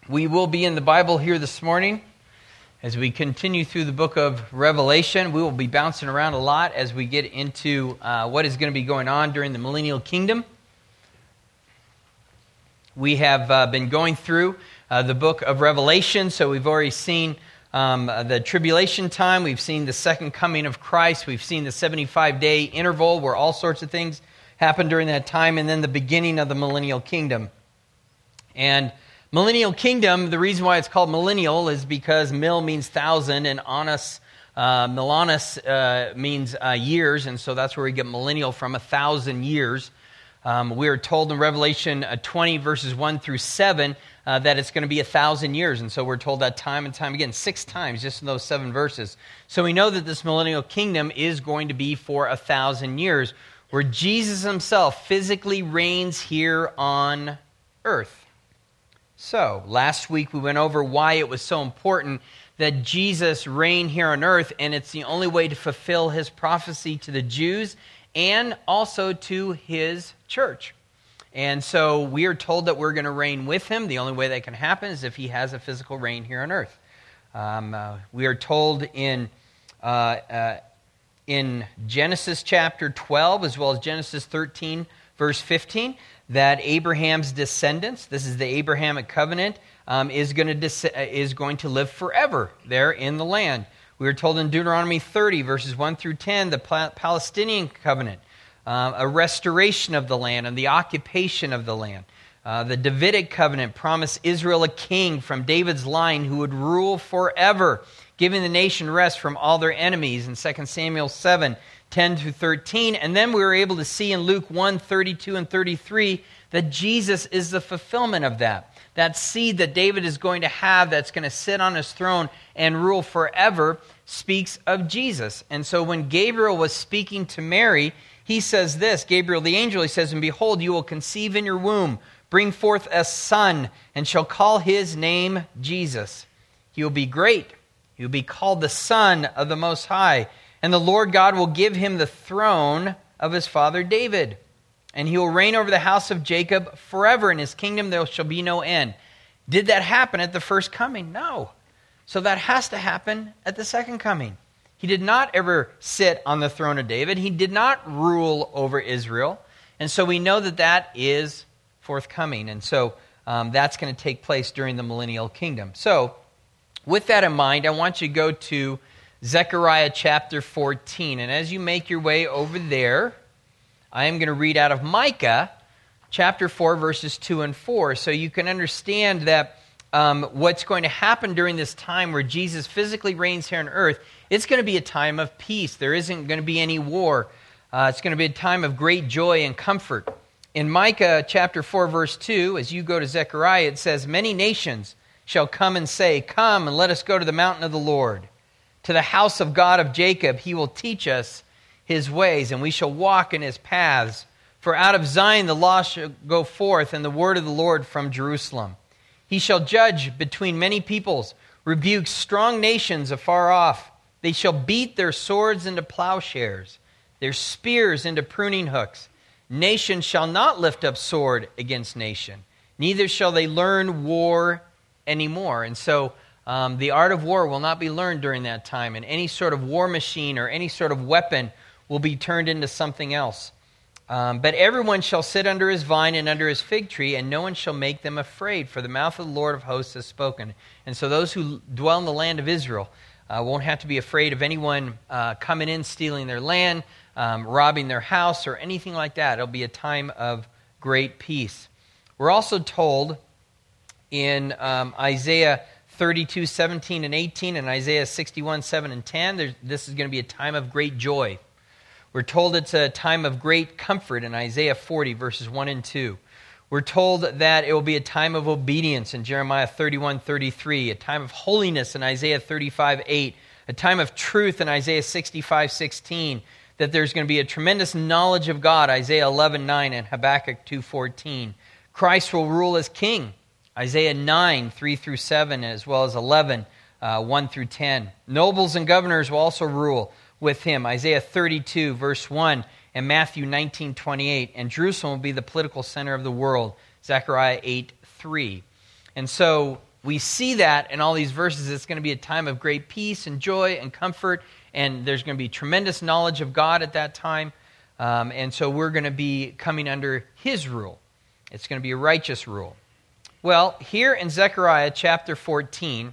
We will be in the Bible here this morning as we continue through the book of Revelation. We will be bouncing around a lot as we get into what is going to be going on during the millennial kingdom. We have been going through the book of Revelation, so we've already seen the tribulation time. We've seen the second coming of Christ. We've seen the 75-day interval where all sorts of things happen during that time, and then the beginning of the millennial kingdom. And millennial kingdom, the reason why it's called millennial is because mil means thousand, and annus, milanus means years, and so that's where we get millennial from, 1,000 years. We are told in Revelation 20, verses 1 through 7, that it's going to be 1,000 years, and so we're told that time and time again, 6 times just in those 7 verses. So we know that this millennial kingdom is going to be for 1,000 years, where Jesus himself physically reigns here on earth. So, last week we went over why it was so important that Jesus reign here on earth, and it's the only way to fulfill his prophecy to the Jews and also to his church. And so we are told that we're going to reign with him. The only way that can happen is if he has a physical reign here on earth. We are told in Genesis chapter 12, as well as Genesis 13, verse 15, that Abraham's descendants, this is the Abrahamic covenant, is going to live forever there in the land. We are told in Deuteronomy 30, verses 1 through 10, the Palestinian covenant, a restoration of the land and the occupation of the land. The Davidic covenant promised Israel a king from David's line who would rule forever, giving the nation rest from all their enemies in 2 Samuel 7, 10 through 13. And then we were able to see in Luke 1, 32 and 33 that Jesus is the fulfillment of that. That seed that David is going to have that's going to sit on his throne and rule forever speaks of Jesus. And so when Gabriel was speaking to Mary, he says this, Gabriel the angel, he says, "And behold, you will conceive in your womb, bring forth a son, and shall call his name Jesus. He will be great. He will be called the Son of the Most High. And the Lord God will give him the throne of his father David. And he will reign over the house of Jacob forever. In his kingdom there shall be no end." Did that happen at the first coming? No. So that has to happen at the second coming. He did not ever sit on the throne of David. He did not rule over Israel. And so we know that that is forthcoming. And so that's going to take place during the millennial kingdom. So with that in mind, I want you to go to Zechariah chapter 14. And as you make your way over there, I am going to read out of Micah chapter 4, verses 2 and 4, so you can understand that what's going to happen during this time where Jesus physically reigns here on earth, it's going to be a time of peace. There isn't going to be any war. It's going to be a time of great joy and comfort. In Micah chapter 4, verse 2, as you go to Zechariah, it says, "Many nations shall come and say, 'Come and let us go to the mountain of the Lord, to the house of God of Jacob. He will teach us his ways, and we shall walk in his paths. For out of Zion the law shall go forth, and the word of the Lord from Jerusalem. He shall judge between many peoples, rebuke strong nations afar off. They shall beat their swords into plowshares, their spears into pruning hooks. Nation shall not lift up sword against nation, neither shall they learn war anymore." And so the art of war will not be learned during that time, and any sort of war machine or any sort of weapon will be turned into something else. "But everyone shall sit under his vine and under his fig tree, and no one shall make them afraid, for the mouth of the Lord of hosts has spoken." And so those who dwell in the land of Israel won't have to be afraid of anyone coming in, stealing their land, robbing their house, or anything like that. It'll be a time of great peace. We're also told in Isaiah 32, 17 and 18, and Isaiah 61, 7 and 10, this is going to be a time of great joy. We're told it's a time of great comfort in Isaiah 40, verses 1 and 2. We're told that it will be a time of obedience in Jeremiah 31, 33, a time of holiness in Isaiah 35, 8, a time of truth in Isaiah 65, 16, that there's going to be a tremendous knowledge of God, Isaiah 11, 9, and Habakkuk 2, 14. Christ will rule as king, Isaiah 9, 3 through 7, as well as 11, 1 through 10. Nobles and governors will also rule with him, Isaiah 32, verse 1, and Matthew 19, 28. And Jerusalem will be the political center of the world, Zechariah 8, 3. And so we see that in all these verses. It's going to be a time of great peace and joy and comfort, and there's going to be tremendous knowledge of God at that time. And so we're going to be coming under his rule. It's going to be a righteous rule. Well, here in Zechariah chapter 14,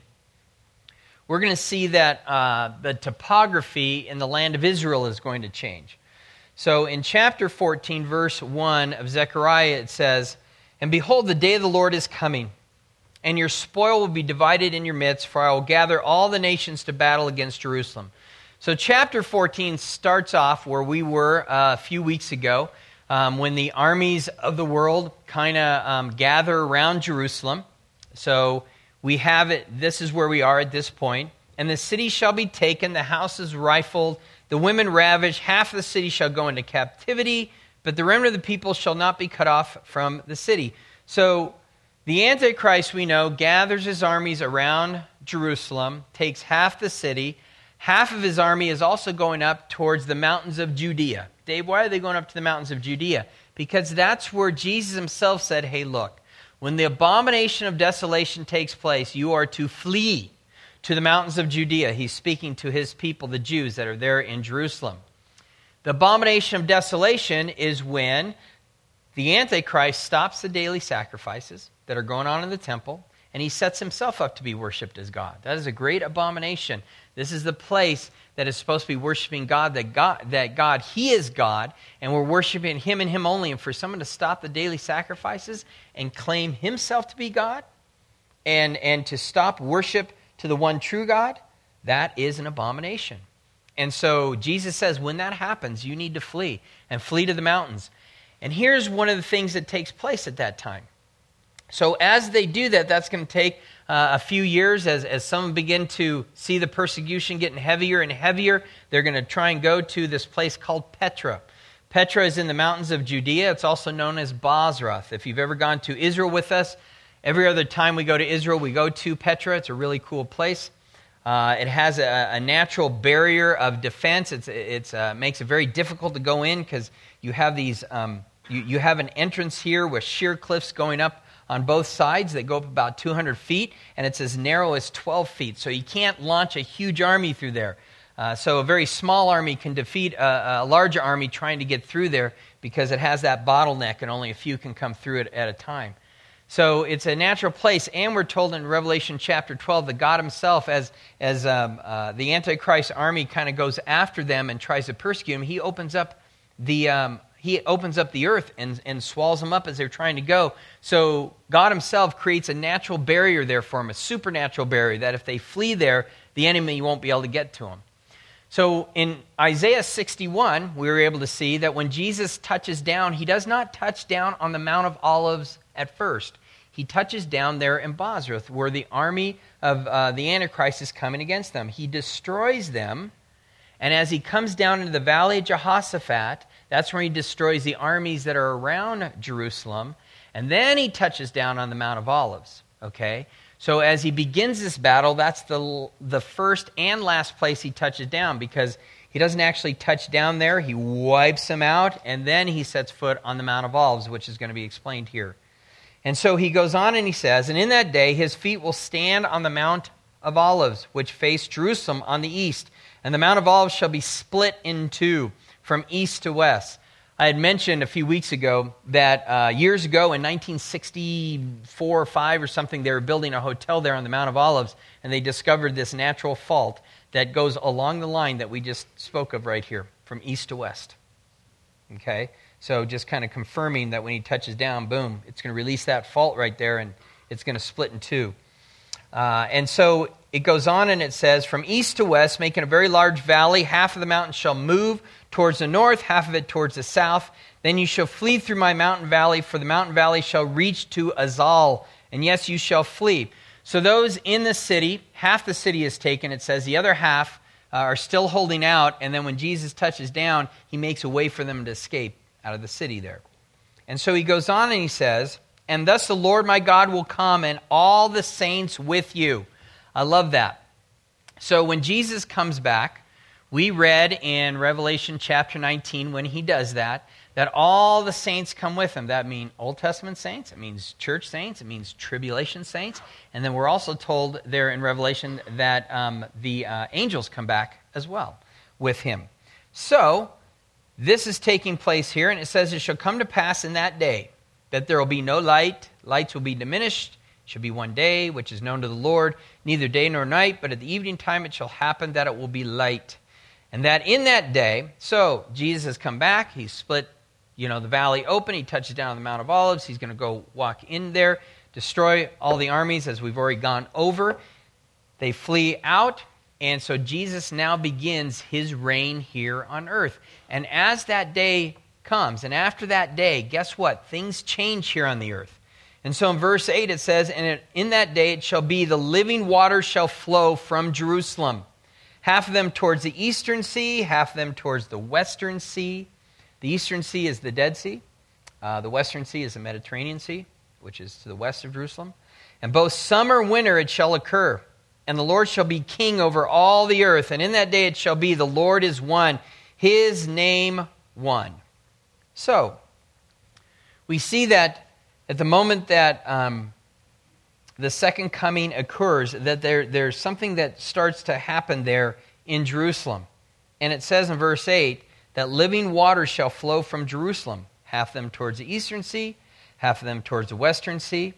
we're going to see that the topography in the land of Israel is going to change. So in chapter 14, verse 1 of Zechariah, it says, "And behold, the day of the Lord is coming, and your spoil will be divided in your midst, for I will gather all the nations to battle against Jerusalem." So chapter 14 starts off where we were a few weeks ago, when the armies of the world kind of gather around Jerusalem. So we have it, this is where we are at this point. "And the city shall be taken, the houses rifled, the women ravaged, half of the city shall go into captivity, but the remnant of the people shall not be cut off from the city." So the Antichrist, we know, gathers his armies around Jerusalem, takes half the city. Half of his army is also going up towards the mountains of Judea. Dave, why are they going up to the mountains of Judea? Because that's where Jesus himself said, hey, look, when the abomination of desolation takes place, you are to flee to the mountains of Judea. He's speaking to his people, the Jews that are there in Jerusalem. The abomination of desolation is when the Antichrist stops the daily sacrifices that are going on in the temple, and he sets himself up to be worshipped as God. That is a great abomination. This is the place that is supposed to be worshiping God, that God, he is God, and we're worshiping him and him only. And for someone to stop the daily sacrifices and claim himself to be God, and to stop worship to the one true God, that is an abomination. And so Jesus says, when that happens, you need to flee, and flee to the mountains. And here's one of the things that takes place at that time. So as they do that, that's going to take a few years as some begin to see the persecution getting heavier and heavier. They're going to try and go to this place called Petra. Petra is in the mountains of Judea. It's also known as Bozrah. If you've ever gone to Israel with us, every other time we go to Israel, we go to Petra. It's a really cool place. It has a natural barrier of defense. It makes it very difficult to go in because you have these. You have an entrance here with sheer cliffs going up on both sides. They go up about 200 feet, and it's as narrow as 12 feet. So you can't launch a huge army through there. So a very small army can defeat a larger army trying to get through there because it has that bottleneck, and only a few can come through it at a time. So it's a natural place, and we're told in Revelation chapter 12 that God himself, as the Antichrist army kind of goes after them and tries to persecute them, he opens up the earth and swallows them up as they're trying to go. So God himself creates a natural barrier there for them, a supernatural barrier, that if they flee there, the enemy won't be able to get to them. So in Isaiah 61, we were able to see that when Jesus touches down, he does not touch down on the Mount of Olives at first. He touches down there in Bozrah, where the army of the Antichrist is coming against them. He destroys them, and as he comes down into the valley of Jehoshaphat, that's where he destroys the armies that are around Jerusalem, and then he touches down on the Mount of Olives. Okay? So as he begins this battle, that's the first and last place he touches down, because he doesn't actually touch down there. He wipes them out, and then he sets foot on the Mount of Olives, which is going to be explained here. And so he goes on and he says, "And in that day his feet will stand on the Mount of Olives, which face Jerusalem on the east. And the Mount of Olives shall be split in two, from east to west." I had mentioned a few weeks ago that years ago in 1964 or 5 or something, they were building a hotel there on the Mount of Olives, and they discovered this natural fault that goes along the line that we just spoke of right here, from east to west. Okay? So just kind of confirming that when he touches down, boom, it's going to release that fault right there, and it's going to split in two. And so it goes on and it says, "From east to west, making a very large valley, half of the mountain shall move towards the north, half of it towards the south. Then you shall flee through my mountain valley, for the mountain valley shall reach to Azal, and yes, you shall flee." So those in the city, half the city is taken, it says. The other half are still holding out, and then when Jesus touches down, he makes a way for them to escape out of the city there. And so he goes on and he says, "And thus the Lord my God will come, and all the saints with you." I love that. So when Jesus comes back, we read in Revelation chapter 19, when he does that that all the saints come with him. That means Old Testament saints, it means church saints, it means tribulation saints. And then we're also told there in Revelation that the angels come back as well with him. So, this is taking place here, and it says, it shall come to pass in that day that there will be no light, lights will be diminished, it shall be one day, which is known to the Lord, neither day nor night, but at the evening time it shall happen that it will be light. And that in that day, so Jesus has come back, he's split, the valley open, he touches down on the Mount of Olives, he's going to go walk in there, destroy all the armies as we've already gone over. They flee out, and so Jesus now begins his reign here on earth. And as that day comes, and after that day, guess what? Things change here on the earth. And so in verse 8 it says, and in that day it shall be, the living waters shall flow from Jerusalem. Half of them towards the eastern sea, half of them towards the western sea. The eastern sea is the Dead Sea. The western sea is the Mediterranean Sea, which is to the west of Jerusalem. And both summer and winter it shall occur. And the Lord shall be king over all the earth. And in that day it shall be, the Lord is one, his name one. So, we see that at the moment that the second coming occurs, that there's something that starts to happen there in Jerusalem. And it says in verse 8, that living waters shall flow from Jerusalem, half of them towards the eastern sea, half of them towards the western sea.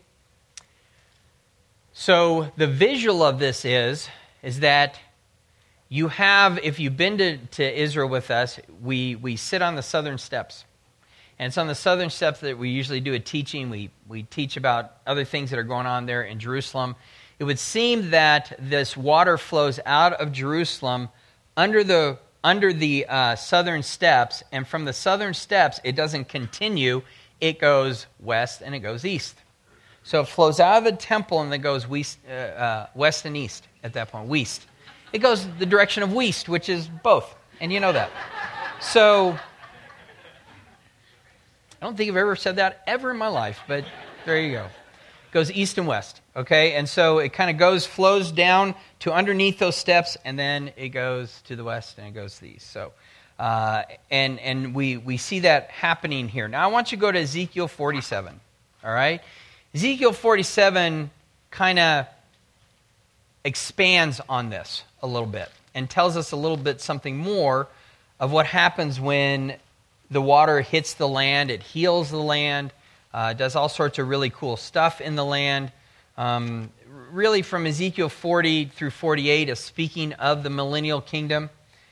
So the visual of this is that you have, if you've been to Israel with us, we sit on the southern steps. And it's on the southern steps that we usually do a teaching. We teach about other things that are going on there in Jerusalem. It would seem that this water flows out of Jerusalem under the southern steps, and from the southern steps, it doesn't continue. It goes west and it goes east. So it flows out of the temple and then goes west and east at that point, west. It goes the direction of west, which is both, and you know that. So, I don't think I've ever said that ever in my life, but there you go. It goes east and west, okay? And so it kind of flows down to underneath those steps, and then it goes to the west and it goes to the east. So, and we see that happening here. Now I want you to go to Ezekiel 47, all right? Ezekiel 47 kind of expands on this a little bit and tells us a little bit something more of what happens when the water hits the land. It heals the land, does all sorts of really cool stuff in the land. Really from Ezekiel 40 through 48 is speaking of the millennial kingdom.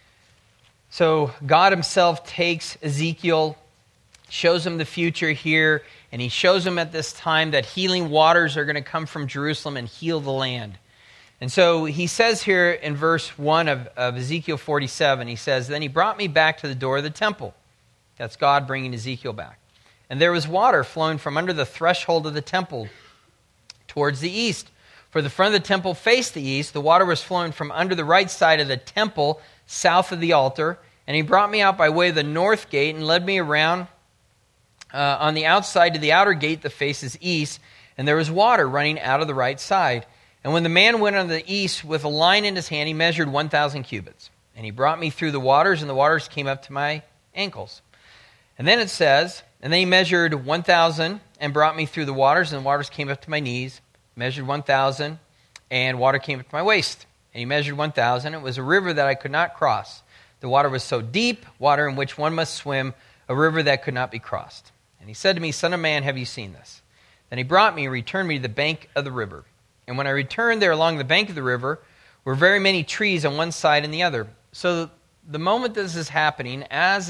So God himself takes Ezekiel, shows him the future here, and he shows him at this time that healing waters are going to come from Jerusalem and heal the land. And so he says here in verse 1 of Ezekiel 47, he says, then he brought me back to the door of the temple. That's God bringing Ezekiel back. And there was water flowing from under the threshold of the temple towards the east. For the front of the temple faced the east. The water was flowing from under the right side of the temple, south of the altar. And he brought me out by way of the north gate and led me around on the outside to the outer gate that faces east. And there was water running out of the right side. And when the man went on the east with a line in his hand, he measured 1,000 cubits. And he brought me through the waters, and the waters came up to my ankles. And then it says, and then he measured 1,000 and brought me through the waters, and the waters came up to my knees. Measured 1,000, and water came up to my waist. And he measured 1,000. It was a river that I could not cross. The water was so deep, water in which one must swim, a river that could not be crossed. And he said to me, Son of man, have you seen this? Then he brought me and returned me to the bank of the river. And when I returned there along the bank of the river were very many trees on one side and the other. So the moment this is happening, as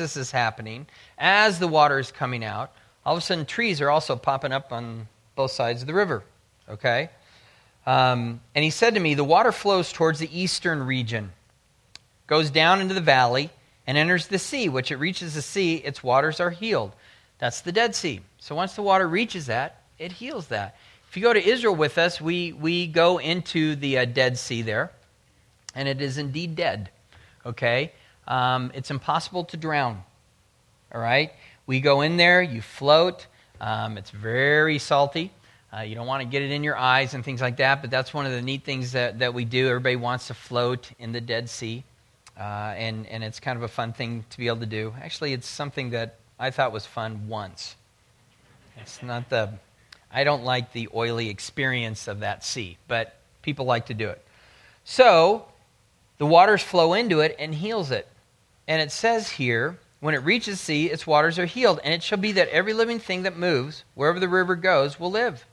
the water is coming out, all of a sudden trees are also popping up on both sides of the river. Okay? And he said to me, the water flows towards the eastern region, goes down into the valley, and enters the sea. Which it reaches the sea, its waters are healed. That's the Dead Sea. So once the water reaches that, it heals that. If you go to Israel with us, we go into the Dead Sea there, and it is indeed dead. Okay? It's impossible to drown. All right? We go in there, you float. It's very salty. You don't want to get it in your eyes and things like that, but that's one of the neat things that we do. Everybody wants to float in the Dead Sea, and it's kind of a fun thing to be able to do. Actually, it's something that I thought was fun once. I don't like the oily experience of that sea, but people like to do it. So the waters flow into it and heals it. And it says here, when it reaches the sea, its waters are healed. And it shall be that every living thing that moves, wherever the river goes, will live.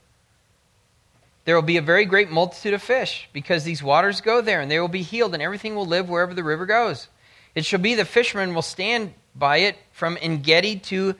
There will be a very great multitude of fish, because these waters go there, and they will be healed, and everything will live wherever the river goes. It shall be the fishermen will stand by it from En-gedi to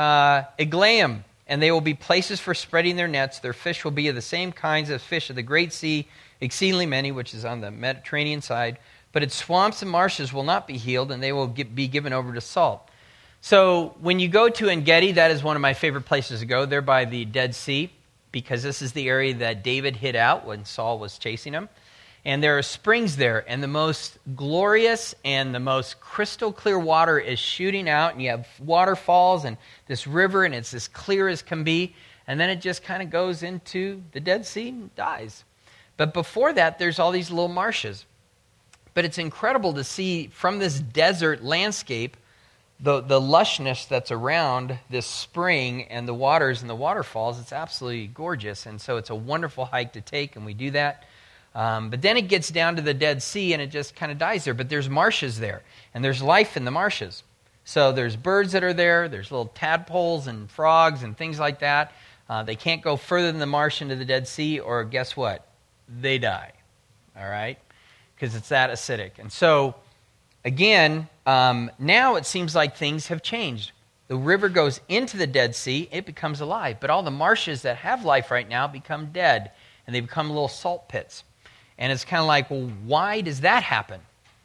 Eglaim, and they will be places for spreading their nets. Their fish will be of the same kinds of fish of the great sea, exceedingly many, which is on the Mediterranean side. But its swamps and marshes will not be healed, and they will be given over to salt. So when you go to En-gedi, that is one of my favorite places to go. They're by the Dead Sea, because this is the area that David hid out when Saul was chasing him. And there are springs there, and the most glorious and the most crystal clear water is shooting out, and you have waterfalls and this river, and it's as clear as can be. And then it just kind of goes into the Dead Sea and dies. But before that, there's all these little marshes. But it's incredible to see from this desert landscape the lushness that's around this spring and the waters and the waterfalls. It's absolutely gorgeous. And so it's a wonderful hike to take, and we do that. But then it gets down to the Dead Sea, and it just kind of dies there. But there's marshes there, and there's life in the marshes. So there's birds that are there. There's little tadpoles and frogs and things like that. They can't go further than the marsh into the Dead Sea, or guess what? They die. All right? Because it's that acidic. And so, again, now it seems like things have changed. The river goes into the Dead Sea, it becomes alive. But all the marshes that have life right now become dead, and they become little salt pits. And it's kind of like, well, why does that happen?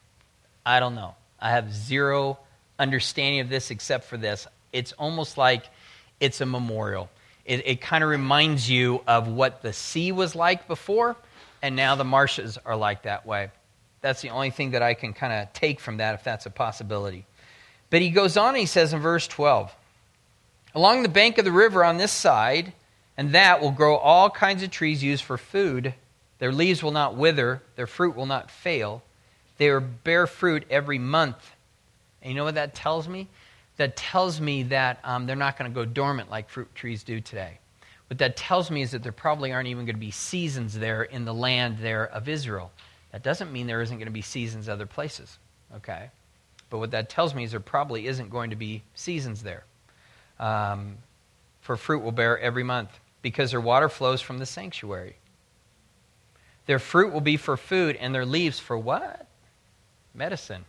I don't know. I have zero understanding of this except for this. It's almost like it's a memorial. It kind of reminds you of what the sea was like before, and now the marshes are like that way. That's the only thing that I can kind of take from that, if that's a possibility. But he goes on and he says in verse 12, along the bank of the river on this side and that will grow all kinds of trees used for food. Their leaves will not wither, their fruit will not fail. They will bear fruit every month. And you know what that tells me? That tells me that they're not going to go dormant like fruit trees do today. What that tells me is that there probably aren't even going to be seasons there in the land there of Israel. That doesn't mean there isn't going to be seasons other places, okay? But what that tells me is there probably isn't going to be seasons there. For fruit will bear every month, because their water flows from the sanctuary. Their fruit will be for food, and their leaves for what? Medicine.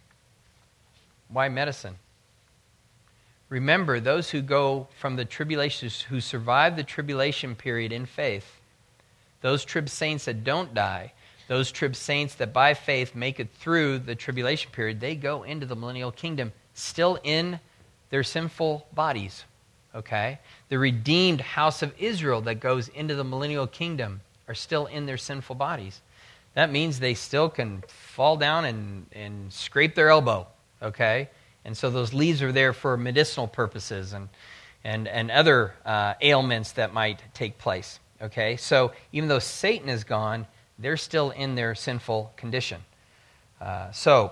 Why medicine? Remember, those who go from the tribulation, who survive the tribulation period in faith, those trib saints that don't die, those trib saints that by faith make it through the tribulation period, they go into the millennial kingdom still in their sinful bodies, okay? The redeemed house of Israel that goes into the millennial kingdom are still in their sinful bodies. That means they still can fall down and scrape their elbow, okay? And so those leaves are there for medicinal purposes and other ailments that might take place, okay? So even though Satan is gone, they're still in their sinful condition. So,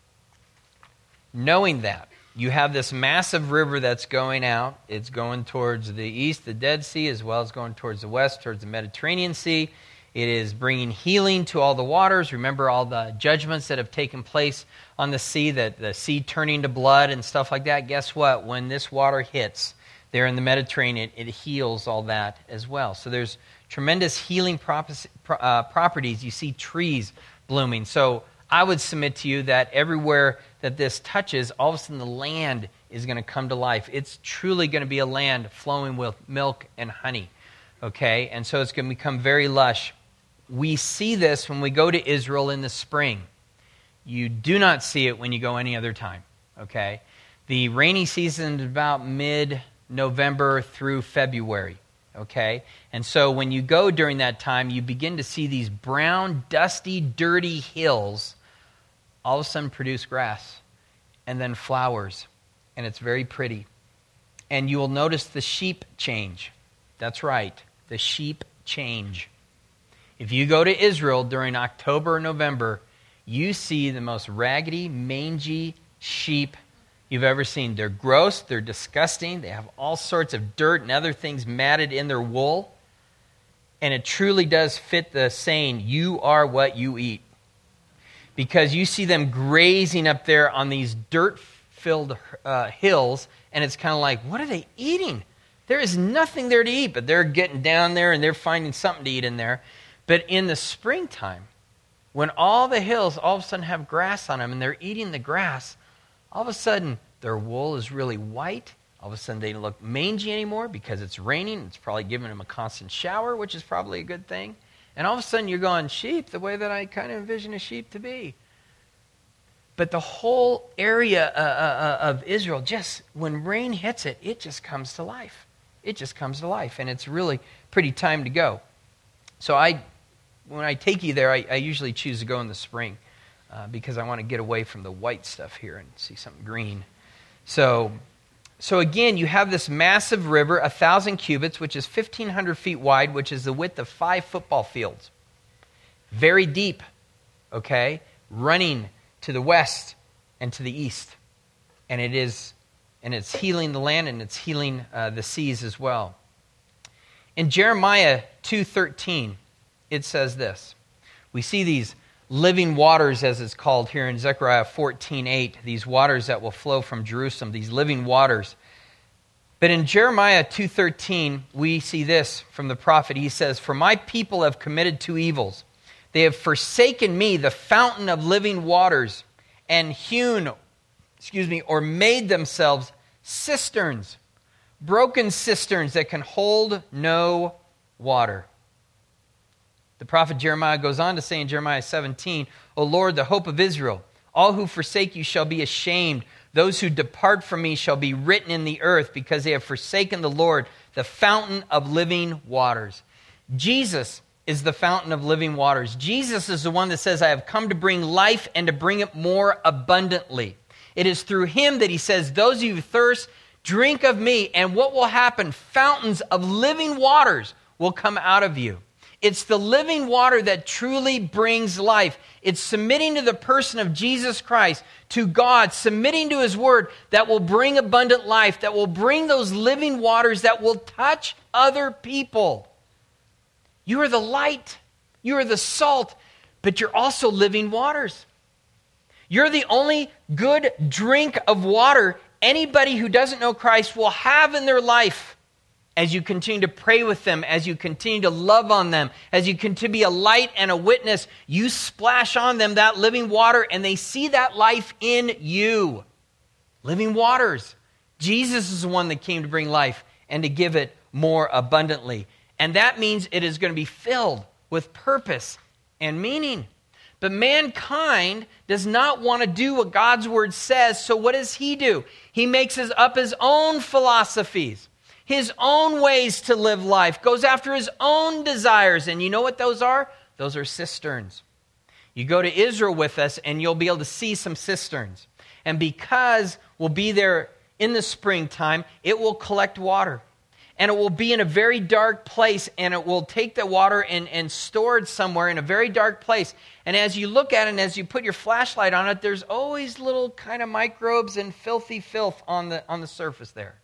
knowing that, you have this massive river that's going out. It's going towards the east, the Dead Sea, as well as going towards the west, towards the Mediterranean Sea. It is bringing healing to all the waters. Remember all the judgments that have taken place on the sea, that the sea turning to blood and stuff like that. Guess what? When this water hits there in the Mediterranean, it heals all that as well. So there's tremendous healing properties. You see trees blooming. So I would submit to you that everywhere that this touches, all of a sudden the land is going to come to life. It's truly going to be a land flowing with milk and honey. Okay? And so it's going to become very lush. We see this when we go to Israel in the spring. You do not see it when you go any other time. Okay? The rainy season is about mid-November through February. Okay? And so when you go during that time, you begin to see these brown, dusty, dirty hills all of a sudden produce grass and then flowers. And it's very pretty. And you will notice the sheep change. That's right. The sheep change. If you go to Israel during October or November, you see the most raggedy, mangy sheep. you've ever seen. They're gross, they're disgusting, they have all sorts of dirt and other things matted in their wool. And it truly does fit the saying, you are what you eat. Because you see them grazing up there on these dirt-filled hills, and it's kind of like, what are they eating? There is nothing there to eat, but they're getting down there and they're finding something to eat in there. But in the springtime, when all the hills all of a sudden have grass on them and they're eating the grass, all of a sudden their wool is really white. All of a sudden they don't look mangy anymore because it's raining. It's probably giving them a constant shower, which is probably a good thing. And all of a sudden you're going, sheep, the way that I kind of envision a sheep to be. But the whole area of Israel, just when rain hits it, it just comes to life. It just comes to life, and it's really pretty time to go. So when I take you there, I usually choose to go in the spring because I want to get away from the white stuff here and see something green. So again, you have this massive river, 1,000 cubits, which is 1,500 feet wide, which is the width of 5 football fields. Very deep, okay? Running to the west and to the east. And it's healing the land and it's healing the seas as well. In Jeremiah 2:13, it says this. We see these living waters, as it's called here in Zechariah 14:8, these waters that will flow from Jerusalem, these living waters. But in Jeremiah 2:13, we see this from the prophet. He says, "For my people have committed 2 evils. They have forsaken me, the fountain of living waters, and hewn, or made themselves cisterns, broken cisterns that can hold no water." The prophet Jeremiah goes on to say in Jeremiah 17, "O Lord, the hope of Israel, all who forsake you shall be ashamed. Those who depart from me shall be written in the earth because they have forsaken the Lord, the fountain of living waters." Jesus is the fountain of living waters. Jesus is the one that says, "I have come to bring life and to bring it more abundantly." It is through him that he says, "Those of you who thirst, drink of me." And what will happen? Fountains of living waters will come out of you. It's the living water that truly brings life. It's submitting to the person of Jesus Christ, to God, submitting to his word that will bring abundant life, that will bring those living waters that will touch other people. You are the light, you are the salt, but you're also living waters. You're the only good drink of water anybody who doesn't know Christ will have in their life. As you continue to pray with them, as you continue to love on them, as you continue to be a light and a witness, you splash on them that living water and they see that life in you. Living waters. Jesus is the one that came to bring life and to give it more abundantly. And that means it is going to be filled with purpose and meaning. But mankind does not want to do what God's word says, so what does he do? He makes up his own philosophies, his own ways to live life, goes after his own desires. And you know what those are? Those are cisterns. You go to Israel with us and you'll be able to see some cisterns. And because we'll be there in the springtime, it will collect water. And it will be in a very dark place, and it will take the water and store it somewhere in a very dark place. And as you look at it and as you put your flashlight on it, there's always little kind of microbes and filthy filth on the surface there.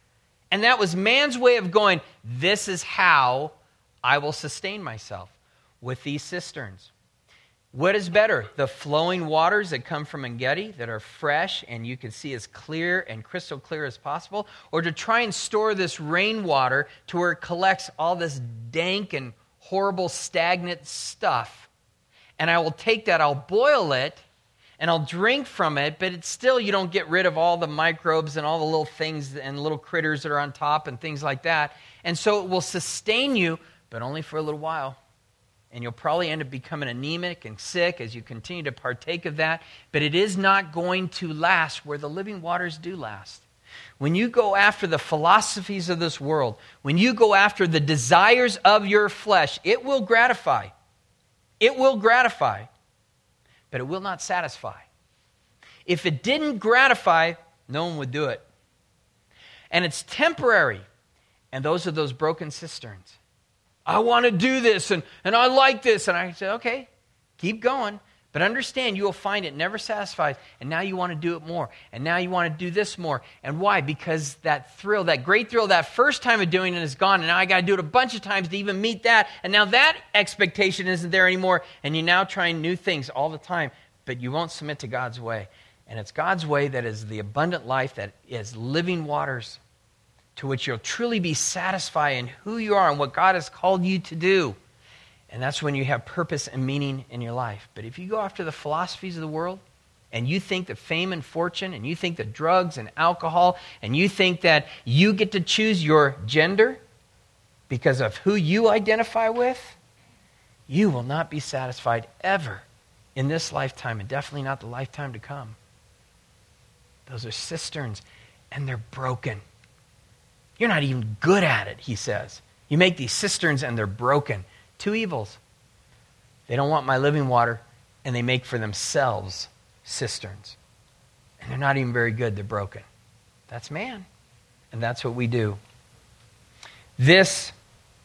And that was man's way of going, this is how I will sustain myself, with these cisterns. What is better? The flowing waters that come from En-Gedi that are fresh and you can see as clear and crystal clear as possible? Or to try and store this rainwater to where it collects all this dank and horrible stagnant stuff. And I will take that, I'll boil it, and I'll drink from it, but it's still, you don't get rid of all the microbes and all the little things and little critters that are on top and things like that. And so it will sustain you, but only for a little while. And you'll probably end up becoming anemic and sick as you continue to partake of that. But it is not going to last where the living waters do last. When you go after the philosophies of this world, when you go after the desires of your flesh, it will gratify. It will gratify, but it will not satisfy. If it didn't gratify, no one would do it. And it's temporary. And those are those broken cisterns. I want to do this, and I like this. And I say, okay, keep going. But understand, you will find it never satisfies, and now you want to do it more, and now you want to do this more. And why? Because that thrill, that great thrill, that first time of doing it is gone, and now I got to do it a bunch of times to even meet that, and now that expectation isn't there anymore, and you're now trying new things all the time, but you won't submit to God's way. And it's God's way that is the abundant life, that is living waters, to which you'll truly be satisfied in who you are and what God has called you to do. And that's when you have purpose and meaning in your life. But if you go after the philosophies of the world, and you think that fame and fortune, and you think that drugs and alcohol, and you think that you get to choose your gender because of who you identify with, you will not be satisfied ever in this lifetime, and definitely not the lifetime to come. Those are cisterns, and they're broken. You're not even good at it, he says. You make these cisterns, and they're broken. Two evils. They don't want my living water, and they make for themselves cisterns. And they're not even very good. They're broken. That's man. And that's what we do. This,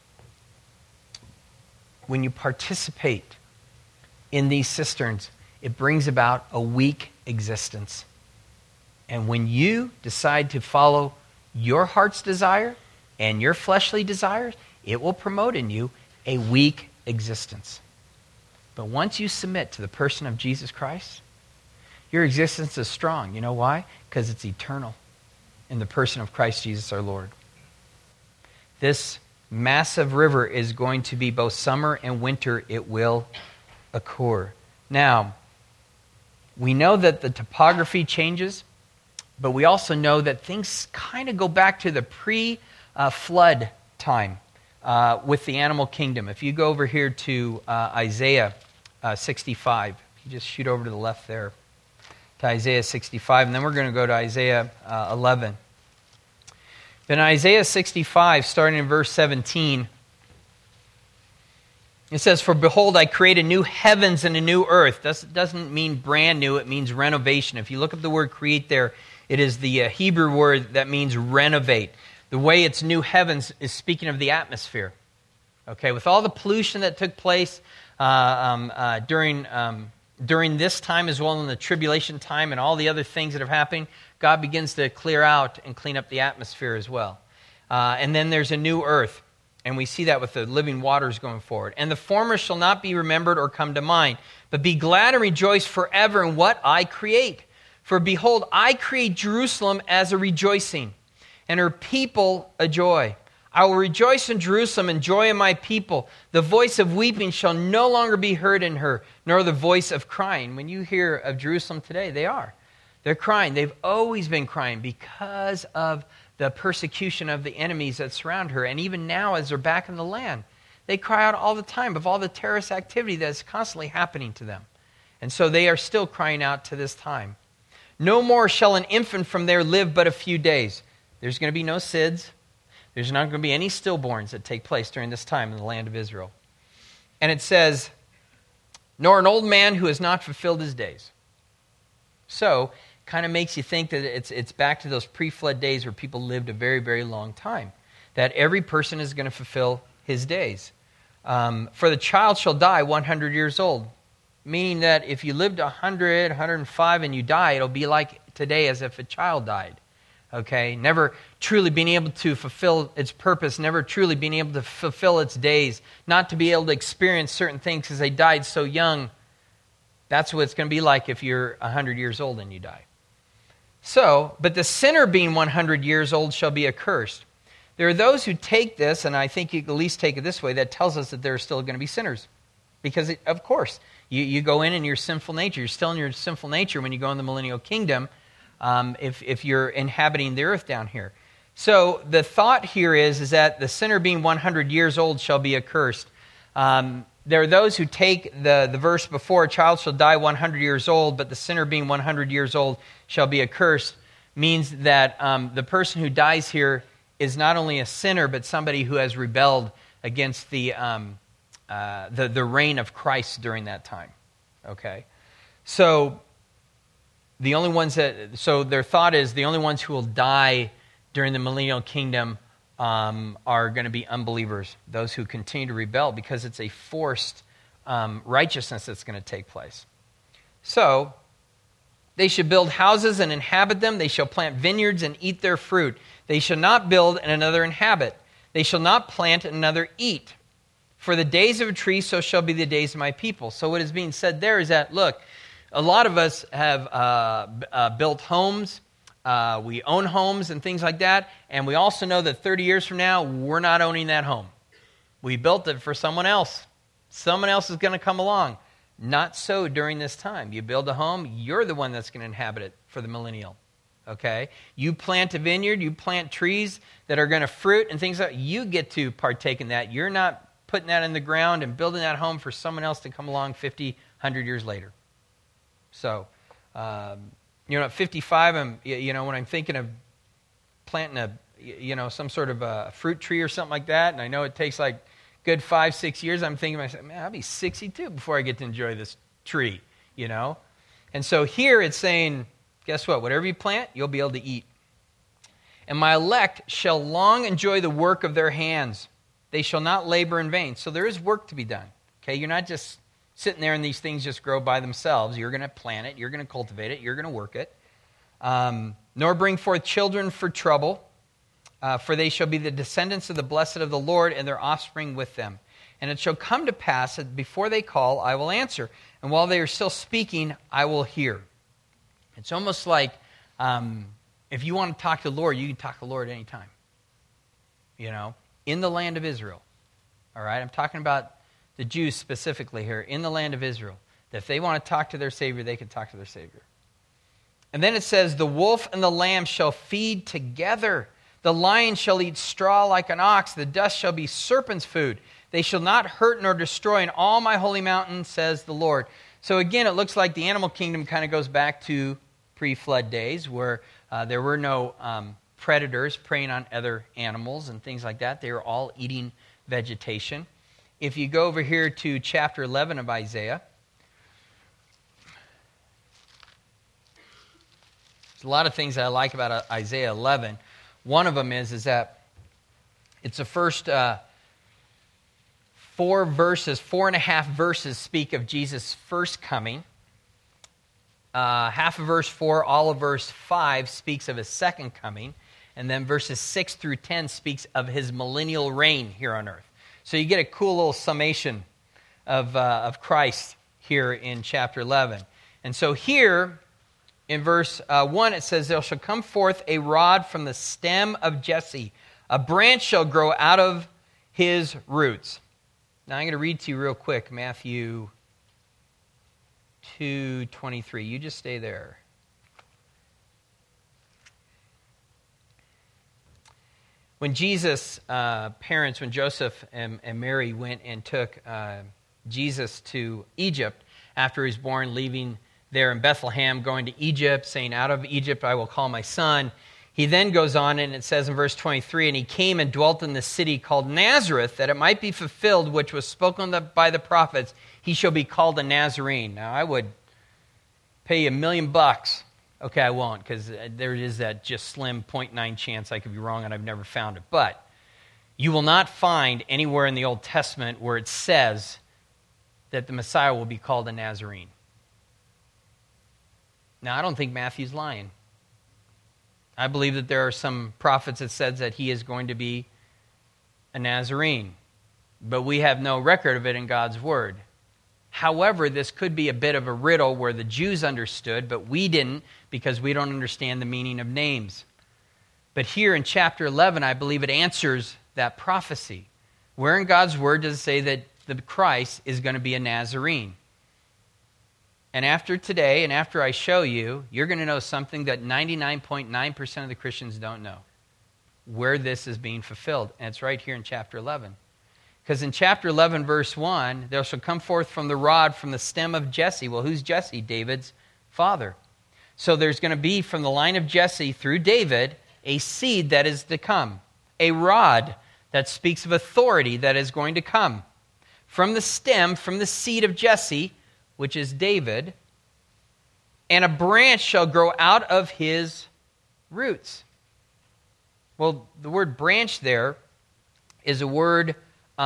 when you participate in these cisterns, it brings about a weak existence. And when you decide to follow your heart's desire and your fleshly desires, it will promote in you a weak existence. But once you submit to the person of Jesus Christ, your existence is strong. You know why? Because it's eternal in the person of Christ Jesus our Lord. This massive river is going to be both summer and winter. It will occur. Now, we know that the topography changes, but we also know that things kind of go back to the pre-flood time. With the animal kingdom. If you go over here to Isaiah 65, you just shoot over to the left there to Isaiah 65, and then we're going to go to Isaiah 11. Then Isaiah 65, starting in verse 17, it says, "For behold, I create a new heavens and a new earth." This doesn't mean brand new, it means renovation. If you look up the word create there, it is the Hebrew word that means renovate. The way it's new heavens is speaking of the atmosphere. Okay, with all the pollution that took place during this time as well in the tribulation time and all the other things that have happened, God begins to clear out and clean up the atmosphere as well. And then there's a new earth. And we see that with the living waters going forward. "And the former shall not be remembered or come to mind, but be glad and rejoice forever in what I create. For behold, I create Jerusalem as a rejoicing, and her people a joy. I will rejoice in Jerusalem and joy in my people. The voice of weeping shall no longer be heard in her, nor the voice of crying." When you hear of Jerusalem today, they're crying. They've always been crying because of the persecution of the enemies that surround her. And even now, as they're back in the land, they cry out all the time of all the terrorist activity that's constantly happening to them. And so they are still crying out to this time. "No more shall an infant from there live but a few days." There's going to be no SIDS. There's not going to be any stillborns that take place during this time in the land of Israel. And it says, "Nor an old man who has not fulfilled his days." So, kind of makes you think that it's back to those pre-flood days where people lived a very, very long time. That every person is going to fulfill his days. "For the child shall die 100 years old." Meaning that if you lived 100, 105 and you die, it'll be like today as if a child died. Okay, never truly being able to fulfill its purpose, never truly being able to fulfill its days, not to be able to experience certain things because they died so young. That's what it's going to be like if you're 100 years old and you die. So, "But the sinner being 100 years old shall be accursed." There are those who take this, and I think you can at least take it this way, that tells us that there are still going to be sinners. Because, of course, you go in your sinful nature. You're still in your sinful nature when you go in the millennial kingdom. If you're inhabiting the earth down here. So the thought here is that the sinner being 100 years old shall be accursed. There are those who take the verse before, "A child shall die 100 years old, but the sinner being 100 years old shall be accursed," means that the person who dies here is not only a sinner, but somebody who has rebelled against the reign of Christ during that time. Okay? So their thought is the only ones who will die during the millennial kingdom are going to be unbelievers, those who continue to rebel, because it's a forced righteousness that's going to take place. So, they should build houses and inhabit them. They shall plant vineyards and eat their fruit. They shall not build and another inhabit. They shall not plant and another eat. For the days of a tree, so shall be the days of my people. So what is being said there is that, look, a lot of us have built homes. We own homes and things like that. And we also know that 30 years from now, we're not owning that home. We built it for someone else. Someone else is going to come along. Not so during this time. You build a home, you're the one that's going to inhabit it for the millennial. Okay? You plant a vineyard, you plant trees that are going to fruit and things like that. You get to partake in that. You're not putting that in the ground and building that home for someone else to come along 50, 100 years later. So, at 55, when I'm thinking of planting some sort of a fruit tree or something like that, and I know it takes like good 5-6 years, I'm thinking to myself, man, I'll be 62 before I get to enjoy this tree, And so here it's saying, guess what? Whatever you plant, you'll be able to eat. And my elect shall long enjoy the work of their hands. They shall not labor in vain. So there is work to be done. Okay, you're not just sitting there and these things just grow by themselves. You're going to plant it. You're going to cultivate it. You're going to work it. Nor bring forth children for trouble. For they shall be the descendants of the blessed of the Lord, and their offspring with them. And it shall come to pass that before they call, I will answer. And while they are still speaking, I will hear. It's almost like if you want to talk to the Lord, you can talk to the Lord anytime. In the land of Israel. All right? I'm talking about the Jews specifically here, in the land of Israel. That if they want to talk to their Savior, they can talk to their Savior. And then it says, the wolf and the lamb shall feed together. The lion shall eat straw like an ox. The dust shall be serpent's food. They shall not hurt nor destroy in all my holy mountain, says the Lord. So again, it looks like the animal kingdom kind of goes back to pre-flood days where there were no predators preying on other animals and things like that. They were all eating vegetation. If you go over here to chapter 11 of Isaiah, there's a lot of things that I like about Isaiah 11. One of them is that it's the first 4.5 verses speak of Jesus' first coming. Half of verse 4, all of verse 5 speaks of his second coming. And then verses 6 through 10 speaks of his millennial reign here on earth. So you get a cool little summation of Christ here in chapter 11. And so here, in verse 1, it says, there shall come forth a rod from the stem of Jesse. A branch shall grow out of his roots. Now I'm going to read to you real quick, Matthew 2:23. You just stay there. When Jesus' parents, when Joseph and Mary went and took Jesus to Egypt after he was born, leaving there in Bethlehem, going to Egypt, saying, out of Egypt I will call my son. He then goes on, and it says in verse 23, and he came and dwelt in the city called Nazareth, that it might be fulfilled, which was spoken by the prophets, he shall be called a Nazarene. Now, I would pay you $1 million. Okay, I won't, because there is that just slim 0.9 chance I could be wrong, and I've never found it. But you will not find anywhere in the Old Testament where it says that the Messiah will be called a Nazarene. Now, I don't think Matthew's lying. I believe that there are some prophets that said that he is going to be a Nazarene, but we have no record of it in God's Word. However, this could be a bit of a riddle where the Jews understood, but we didn't because we don't understand the meaning of names. But here in chapter 11, I believe it answers that prophecy. Where in God's Word does it say that the Christ is going to be a Nazarene? And after today, and after I show you, you're going to know something that 99.9% of the Christians don't know. Where this is being fulfilled. And it's right here in chapter 11. Because in chapter 11, verse 1, there shall come forth from the rod from the stem of Jesse. Well, who's Jesse? David's father. So there's going to be from the line of Jesse through David a seed that is to come. A rod that speaks of authority that is going to come. From the stem, from the seed of Jesse, which is David, and a branch shall grow out of his roots. Well, the word branch there is a word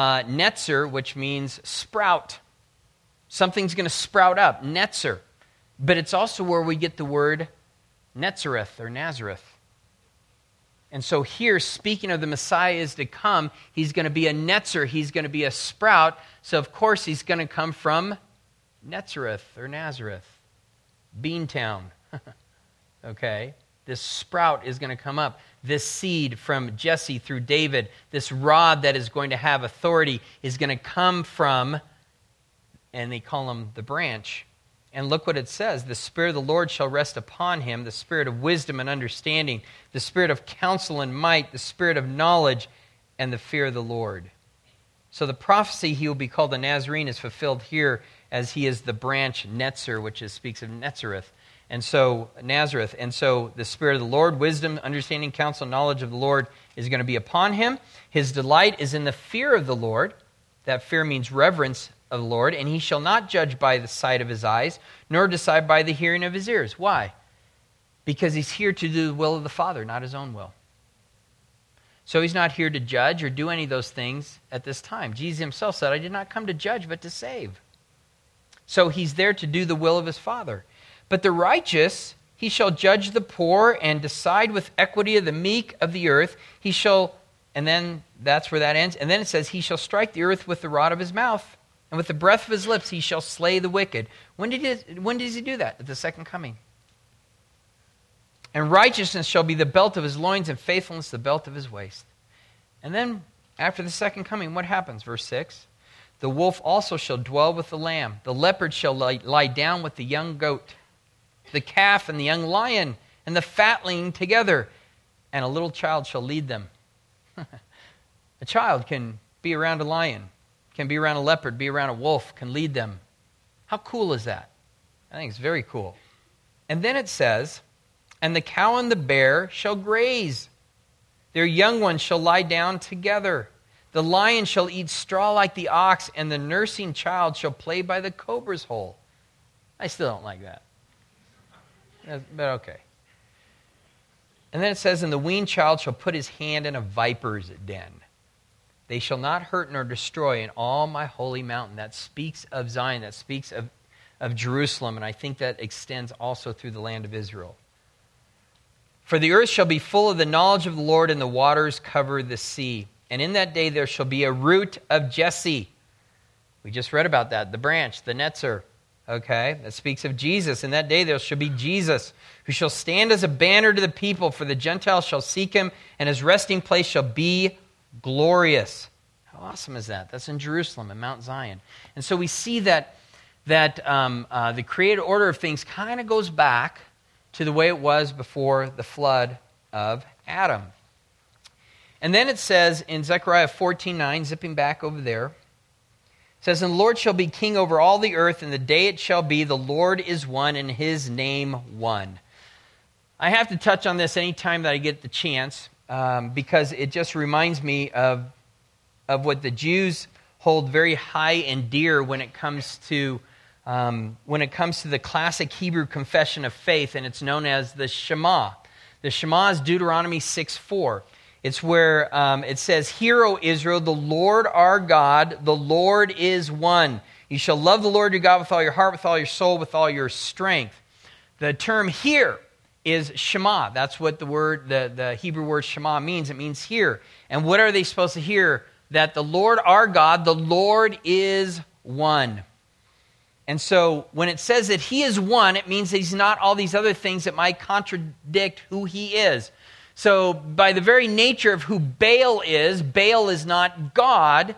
netzer, which means sprout. Something's going to sprout up, netzer. But it's also where we get the word Netzareth or Nazareth. And so here, speaking of the Messiah is to come, he's going to be a Netzer, he's going to be a sprout. So of course he's going to come from Netzareth or Nazareth, Beantown. Okay? This sprout is going to come up. This seed from Jesse through David, this rod that is going to have authority is going to come from, and they call him the branch. And look what it says. The Spirit of the Lord shall rest upon him, the Spirit of wisdom and understanding, the Spirit of counsel and might, the Spirit of knowledge and the fear of the Lord. So the prophecy he will be called the Nazarene is fulfilled here as he is the branch Netzer, which speaks of Netzareth. And so Nazareth. And so the Spirit of the Lord, wisdom, understanding, counsel, knowledge of the Lord is going to be upon him. His delight is in the fear of the Lord. That fear means reverence of the Lord. And he shall not judge by the sight of his eyes, nor decide by the hearing of his ears. Why? Because he's here to do the will of the Father, not his own will. So he's not here to judge or do any of those things at this time. Jesus himself said, I did not come to judge, but to save. So he's there to do the will of his Father. But the righteous, he shall judge the poor and decide with equity of the meek of the earth. He shall, and then that's where that ends. And then it says, he shall strike the earth with the rod of his mouth, and with the breath of his lips he shall slay the wicked. When does he do that? At the second coming. And righteousness shall be the belt of his loins, and faithfulness the belt of his waist. And then, after the second coming, what happens? Verse 6. The wolf also shall dwell with the lamb. The leopard shall lie down with the young goat. The calf and the young lion and the fatling together, and a little child shall lead them. A child can be around a lion, can be around a leopard, be around a wolf, can lead them. How cool is that? I think it's very cool. And then it says, and the cow and the bear shall graze. Their young ones shall lie down together. The lion shall eat straw like the ox, and the nursing child shall play by the cobra's hole. I still don't like that. But okay. And then it says, and the weaned child shall put his hand in a viper's den. They shall not hurt nor destroy in all my holy mountain. That speaks of Zion. That speaks of Jerusalem. And I think that extends also through the land of Israel. For the earth shall be full of the knowledge of the Lord, and the waters cover the sea. And in that day there shall be a root of Jesse. We just read about that. The branch, the Netzer. Okay, that speaks of Jesus. In that day there shall be Jesus, who shall stand as a banner to the people, for the Gentiles shall seek him, and his resting place shall be glorious. How awesome is that? That's in Jerusalem, in Mount Zion. And so we see that the created order of things kind of goes back to the way it was before the flood of Adam. And then it says in Zechariah 14:9, zipping back over there, it says, and the Lord shall be king over all the earth, and the day it shall be, the Lord is one, and his name one. I have to touch on this anytime that I get the chance, because it just reminds me of what the Jews hold very high and dear when it comes to the classic Hebrew confession of faith, and it's known as the Shema. The Shema is Deuteronomy 6:4. It's where it says, hear, O Israel, the Lord our God, the Lord is one. You shall love the Lord your God with all your heart, with all your soul, with all your strength. The term hear is Shema. That's what the Hebrew word Shema means. It means hear. And what are they supposed to hear? That the Lord our God, the Lord is one. And so when it says that he is one, it means that he's not all these other things that might contradict who he is. So by the very nature of who Baal is not God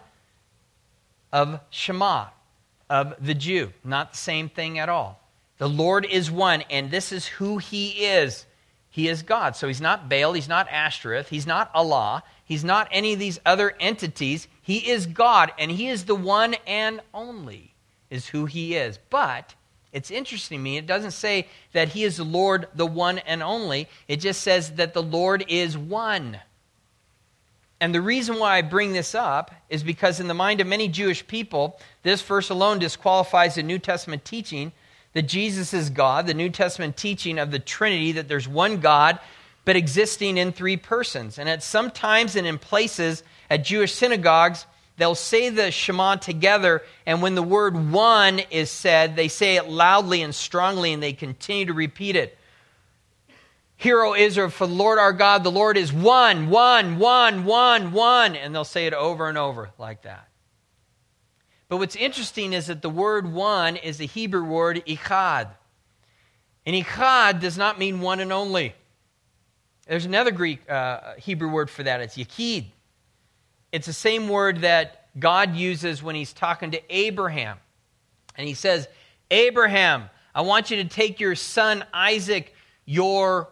of Shema, of the Jew. Not the same thing at all. The Lord is one, and this is who he is. He is God. So he's not Baal, he's not Ashtoreth, he's not Allah, he's not any of these other entities. He is God, and he is the one and only, is who he is. But it's interesting to me, it doesn't say that he is the Lord, the one and only. It just says that the Lord is one. And the reason why I bring this up is because in the mind of many Jewish people, this verse alone disqualifies the New Testament teaching that Jesus is God, the New Testament teaching of the Trinity, that there's one God, but existing in three persons. And at some times and in places at Jewish synagogues, they'll say the Shema together, and when the word one is said, they say it loudly and strongly, and they continue to repeat it. Hear, O Israel, for the Lord our God, the Lord is one, one, one, one, one. And they'll say it over and over like that. But what's interesting is that the word one is the Hebrew word echad. And echad does not mean one and only. There's another Greek Hebrew word for that. It's yechid. It's the same word that God uses when he's talking to Abraham. And he says, Abraham, I want you to take your son Isaac, your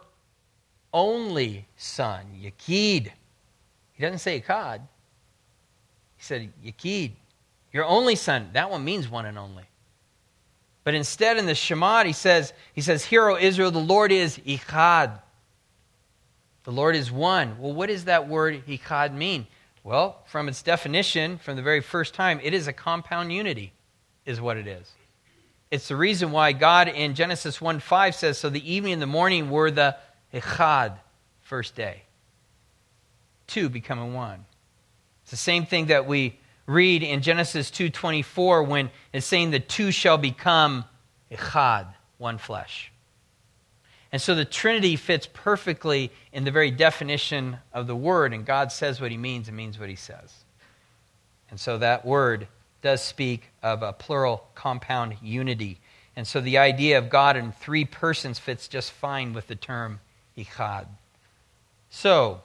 only son, yechid. He doesn't say echad. He said yechid, your only son. That one means one and only. But instead in the Shema, he says, Hear, O Israel, the Lord is echad. The Lord is one. Well, what does that word echad mean? Well, from its definition, from the very first time, it is a compound unity, is what it is. It's the reason why God in Genesis 1:5 says, so the evening and the morning were the echad, first day. Two becoming one. It's the same thing that we read in Genesis 2:24 when it's saying the two shall become echad, one flesh. And so the Trinity fits perfectly in the very definition of the word, and God says what he means and means what he says. And so that word does speak of a plural compound unity. And so the idea of God in three persons fits just fine with the term echad. So,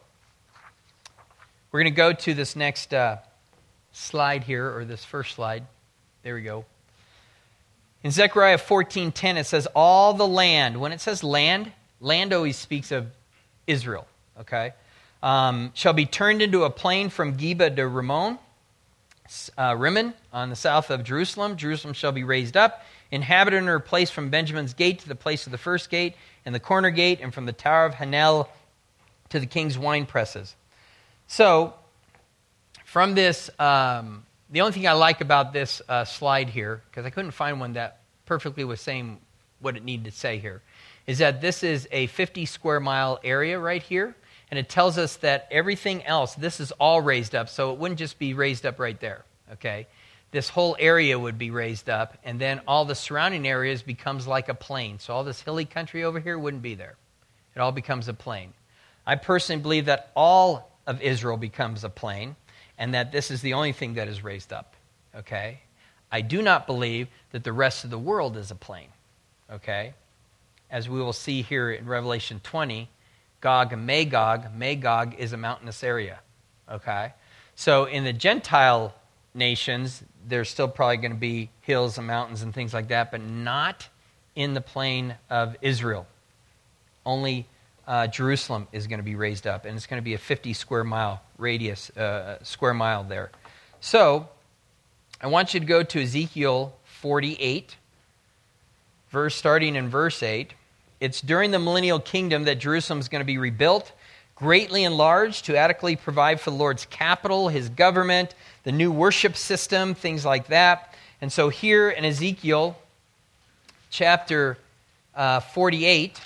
we're going to go to this next slide here, or this first slide. There we go. In Zechariah 14:10, it says, all the land. When it says land always speaks of Israel, okay? Shall be turned into a plain from Geba to Rimmon on the south of Jerusalem. Jerusalem shall be raised up, inhabited in her place from Benjamin's gate to the place of the first gate, and the corner gate, and from the tower of Hanel to the king's wine presses. So, from this, the only thing I like about this slide here, because I couldn't find one that perfectly was saying what it needed to say here, is that this is a 50 square mile area right here, and it tells us that everything else, this is all raised up, so it wouldn't just be raised up right there, okay? This whole area would be raised up, and then all the surrounding areas becomes like a plain. So all this hilly country over here wouldn't be there. It all becomes a plain. I personally believe that all of Israel becomes a plain, and that this is the only thing that is raised up, okay? I do not believe that the rest of the world is a plain, okay? As we will see here in Revelation 20, Gog and Magog is a mountainous area, okay? So in the Gentile nations, there's still probably going to be hills and mountains and things like that, but not in the plain of Israel. Only Jerusalem is going to be raised up, and it's going to be a 50 square mile radius, square mile there. So, I want you to go to Ezekiel 48, starting in verse 8. It's during the millennial kingdom that Jerusalem is going to be rebuilt, greatly enlarged to adequately provide for the Lord's capital, his government, the new worship system, things like that. And so here in Ezekiel chapter 48,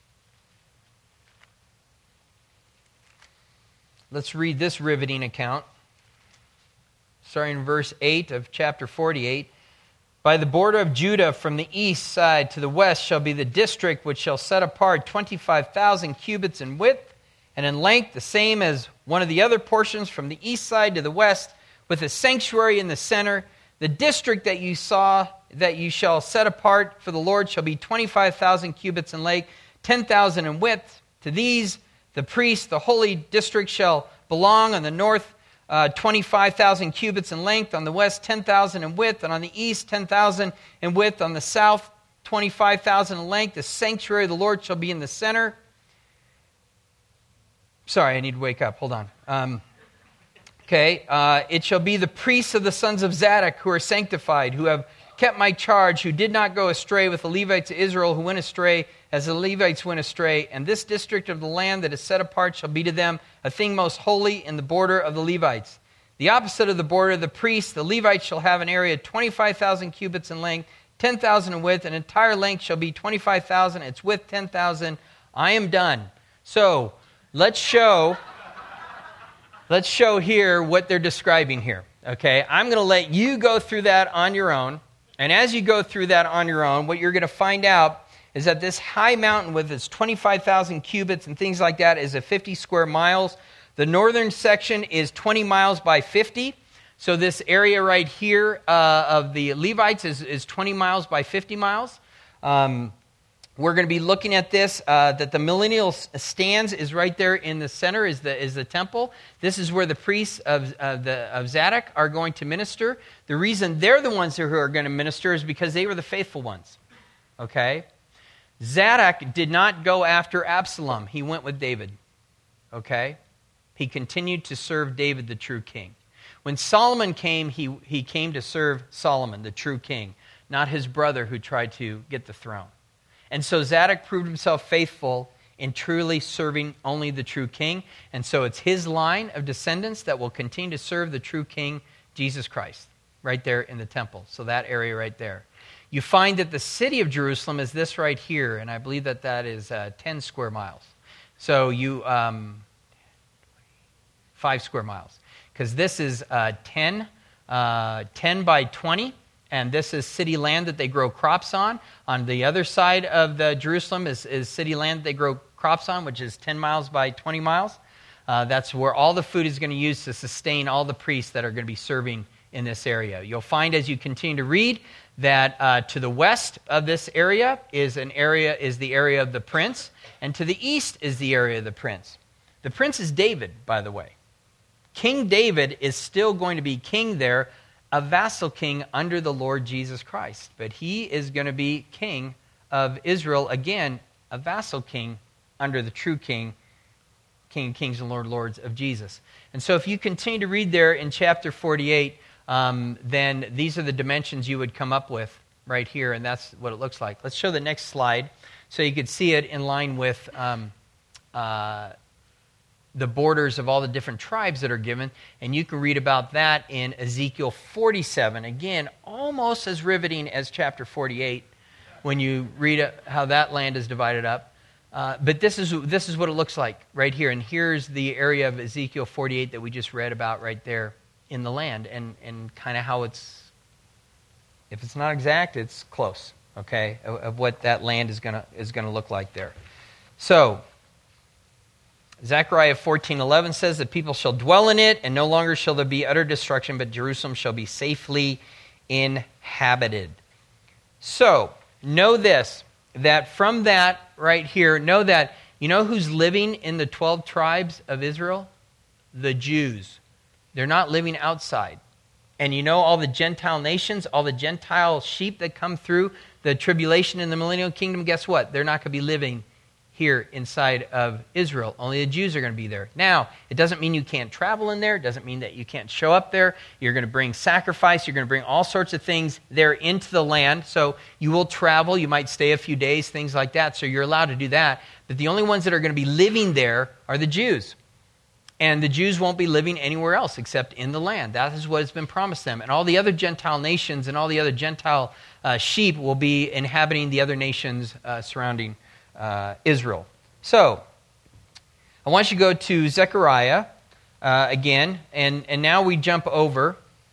let's read this riveting account. Starting in verse 8 of chapter 48. By the border of Judah from the east side to the west shall be the district which shall set apart 25,000 cubits in width and in length, the same as one of the other portions from the east side to the west, with a sanctuary in the center. The district that you shall set apart for the Lord shall be 25,000 cubits in length, 10,000 in width. To these the priests, the holy district, shall belong. On the north, 25,000 cubits in length. On the west, 10,000 in width. And on the east, 10,000 in width. On the south, 25,000 in length. The sanctuary of the Lord shall be in the center. Sorry, I need to wake up. Hold on. It shall be the priests of the sons of Zadok who are sanctified, who have kept my charge, who did not go astray with the Levites of Israel, who went astray as the Levites went astray. And this district of the land that is set apart shall be to them a thing most holy in the border of the Levites. The opposite of the border of the priests, the Levites shall have an area 25,000 cubits in length, 10,000 in width. An entire length shall be 25,000, its width 10,000. I am done. So let's show here what they're describing here. Okay, I'm going to let you go through that on your own. And as you go through that on your own, what you're going to find out is that this high mountain with its 25,000 cubits and things like that is a 50 square miles. The northern section is 20 miles by 50. So this area right here of the Levites is 20 miles by 50 miles. We're going to be looking at this, that the millennial stands is right there in the center, is the temple. This is where the priests of Zadok are going to minister. The reason they're the ones who are going to minister is because they were the faithful ones. Okay? Zadok did not go after Absalom. He went with David. Okay? He continued to serve David, the true king. When Solomon came, he came to serve Solomon, the true king, not his brother who tried to get the throne. And so Zadok proved himself faithful in truly serving only the true king. And so it's his line of descendants that will continue to serve the true king, Jesus Christ, right there in the temple. So that area right there. You find that the city of Jerusalem is this right here, and I believe that is 10 square miles. So 5 square miles. Because this is 10 by 20. And this is city land that they grow crops on. On the other side of the Jerusalem is city land that they grow crops on, which is 10 miles by 20 miles. That's where all the food is going to use to sustain all the priests that are going to be serving in this area. You'll find as you continue to read that to the west of this area is the area of the prince, and to the east is the area of the prince. The prince is David, by the way. King David is still going to be king there, a vassal king under the Lord Jesus Christ. But he is going to be king of Israel, again, a vassal king under the true king, King of Kings and Lord of Lords of Jesus. And so if you continue to read there in chapter 48, then these are the dimensions you would come up with right here, and that's what it looks like. Let's show the next slide so you could see it in line with the borders of all the different tribes that are given, and you can read about that in Ezekiel 47. Again, almost as riveting as chapter 48 when you read how that land is divided up. But this is what it looks like right here, and here's the area of Ezekiel 48 that we just read about right there in the land, and kind of how it's, if it's not exact, it's close, okay, of what that land is gonna look like there. So Zechariah 14:11 says that people shall dwell in it, and no longer shall there be utter destruction, but Jerusalem shall be safely inhabited. So, know this, that from that right here, know that, you know who's living in the 12 tribes of Israel? The Jews. They're not living outside. And you know all the Gentile nations, all the Gentile sheep that come through the tribulation in the millennial kingdom, guess what? They're not going to be living here inside of Israel. Only the Jews are going to be there. Now, it doesn't mean you can't travel in there. It doesn't mean that you can't show up there. You're going to bring sacrifice. You're going to bring all sorts of things there into the land. So you will travel. You might stay a few days, things like that. So you're allowed to do that. But the only ones that are going to be living there are the Jews. And the Jews won't be living anywhere else except in the land. That is what has been promised them. And all the other Gentile nations and all the other Gentile sheep will be inhabiting the other nations surrounding Israel. So, I want you to go to Zechariah again, and now we jump over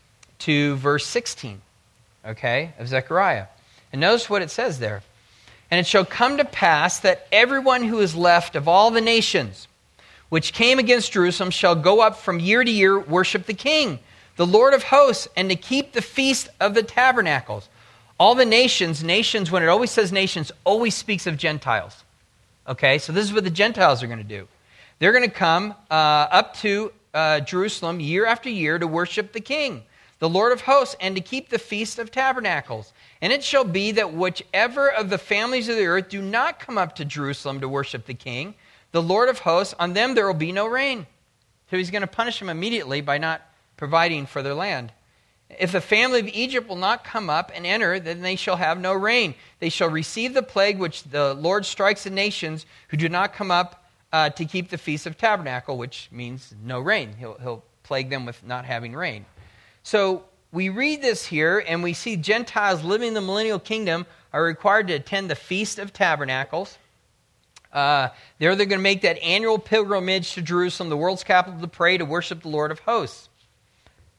to verse 16, okay, of Zechariah. And notice what it says there. And it shall come to pass that everyone who is left of all the nations which came against Jerusalem shall go up from year to year, worship the King, the Lord of hosts, and to keep the feast of the tabernacles. All the nations, when it always says nations, always speaks of Gentiles. Okay, so this is what the Gentiles are going to do. They're going to come up to Jerusalem year after year to worship the King, the Lord of hosts, and to keep the Feast of Tabernacles. And it shall be that whichever of the families of the earth do not come up to Jerusalem to worship the King, the Lord of hosts, on them there will be no rain. So he's going to punish them immediately by not providing for their land. If the family of Egypt will not come up and enter, then they shall have no rain. They shall receive the plague which the Lord strikes the nations who do not come up to keep the Feast of Tabernacle, which means no rain. He'll plague them with not having rain. So we read this here, and we see Gentiles living in the millennial kingdom are required to attend the Feast of Tabernacles. They're going to make that annual pilgrimage to Jerusalem, the world's capital, to pray, to worship the Lord of hosts.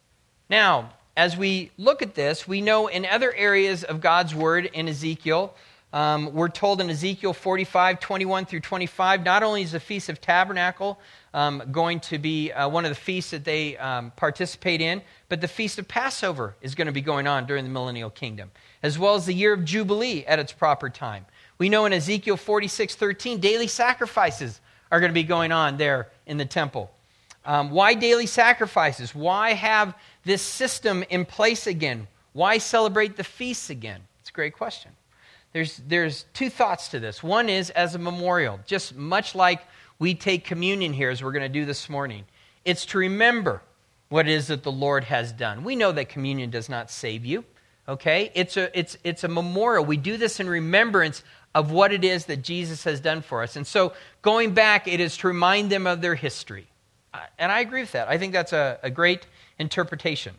Now, as we look at this, we know in other areas of God's word in Ezekiel, we're told in Ezekiel 45, 21 through 25, not only is the Feast of Tabernacle going to be one of the feasts that they participate in, but the Feast of Passover is going to be going on during the millennial kingdom, as well as the year of Jubilee at its proper time. We know in Ezekiel 46, 13, daily sacrifices are going to be going on there in the temple. Why daily sacrifices? Why have this system in place again? Why celebrate the feasts again? It's a great question. There's two thoughts to this. One is as a memorial, just much like we take communion here as we're going to do this morning. It's to remember what it is that the Lord has done. We know that communion does not save you, okay? It's a memorial. We do this in remembrance of what it is that Jesus has done for us. And so going back, it is to remind them of their history. And I agree with that. I think that's a great interpretation.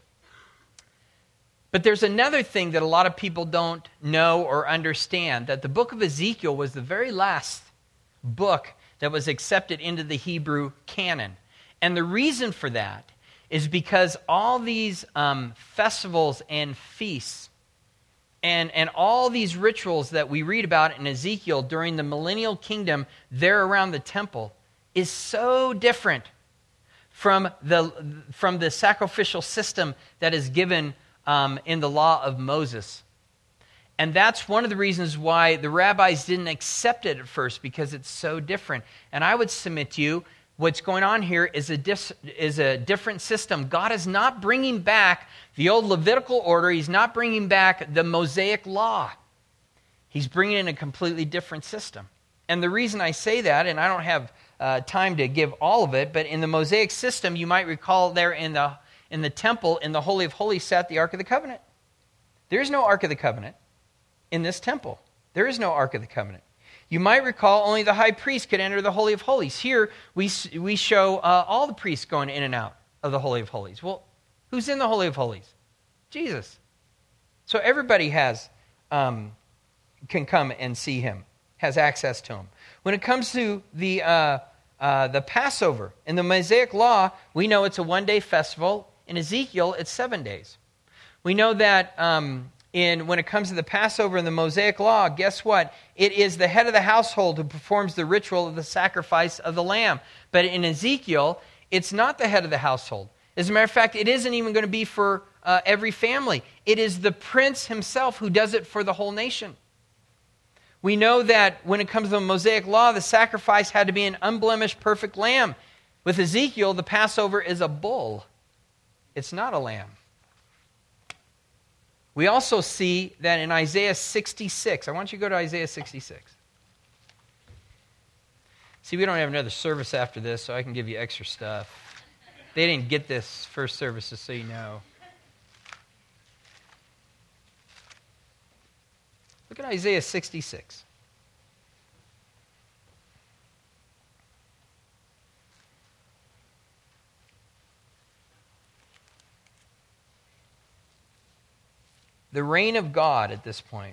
But there's another thing that a lot of people don't know or understand, that the book of Ezekiel was the very last book that was accepted into the Hebrew canon. And the reason for that is because all these festivals and feasts and all these rituals that we read about in Ezekiel during the millennial kingdom there around the temple is so different from the sacrificial system that is given in the law of Moses. And that's one of the reasons why the rabbis didn't accept it at first, because it's so different. And I would submit to you, what's going on here is a different system. God is not bringing back the old Levitical order. He's not bringing back the Mosaic law. He's bringing in a completely different system. And the reason I say that, and I don't have time to give all of it, but in the Mosaic system, you might recall there in the temple, in the Holy of Holies, sat the Ark of the Covenant. There's no Ark of the Covenant in this temple. There is no Ark of the Covenant. You might recall only the high priest could enter the Holy of Holies. Here, we show all the priests going in and out of the Holy of Holies. Well, who's in the Holy of Holies? Jesus. So everybody can come and see him, has access to him. When it comes to the Passover, in the Mosaic law, we know it's a one-day festival. In Ezekiel, it's 7 days. We know that when it comes to the Passover in the Mosaic law, guess what? It is the head of the household who performs the ritual of the sacrifice of the lamb. But in Ezekiel, it's not the head of the household. As a matter of fact, it isn't even going to be for every family. It is the prince himself who does it for the whole nation. We know that when it comes to the Mosaic law, the sacrifice had to be an unblemished, perfect lamb. With Ezekiel, the Passover is a bull. It's not a lamb. We also see that in Isaiah 66. I want you to go to Isaiah 66. See, we don't have another service after this, so I can give you extra stuff. They didn't get this first service, just so you know. Look at Isaiah 66. The reign of God at this point.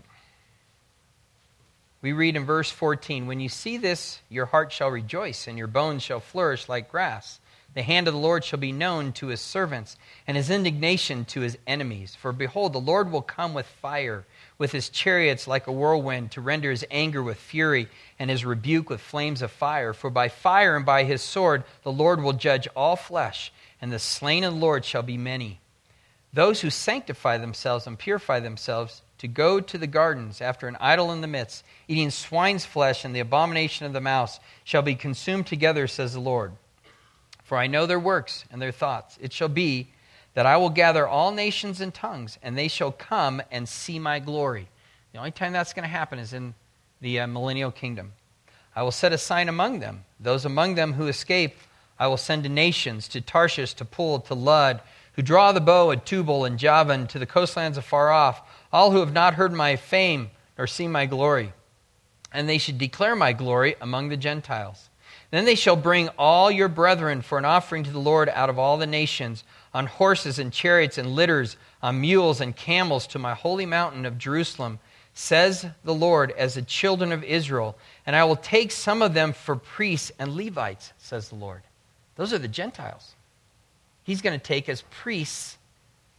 We read in verse 14, "When you see this, your heart shall rejoice, and your bones shall flourish like grass. The hand of the Lord shall be known to his servants, and his indignation to his enemies. For behold, the Lord will come with fire, with his chariots like a whirlwind, to render his anger with fury, and his rebuke with flames of fire. For by fire and by his sword the Lord will judge all flesh, and the slain of the Lord shall be many. Those who sanctify themselves and purify themselves to go to the gardens after an idol in the midst, eating swine's flesh and the abomination of the mouse, shall be consumed together, says the Lord. For I know their works and their thoughts. It shall be that I will gather all nations and tongues, and they shall come and see my glory." The only time that's going to happen is in the millennial kingdom. "I will set a sign among them. Those among them who escape I will send to nations, to Tarshish, to Pul, to Lud, who draw the bow at Tubal and Javan, to the coastlands afar off, all who have not heard my fame nor seen my glory. And they should declare my glory among the Gentiles. Then they shall bring all your brethren for an offering to the Lord out of all the nations, on horses and chariots and litters, on mules and camels, to my holy mountain of Jerusalem, says the Lord, as the children of Israel. And I will take some of them for priests and Levites, says the Lord." Those are the Gentiles. He's going to take as priests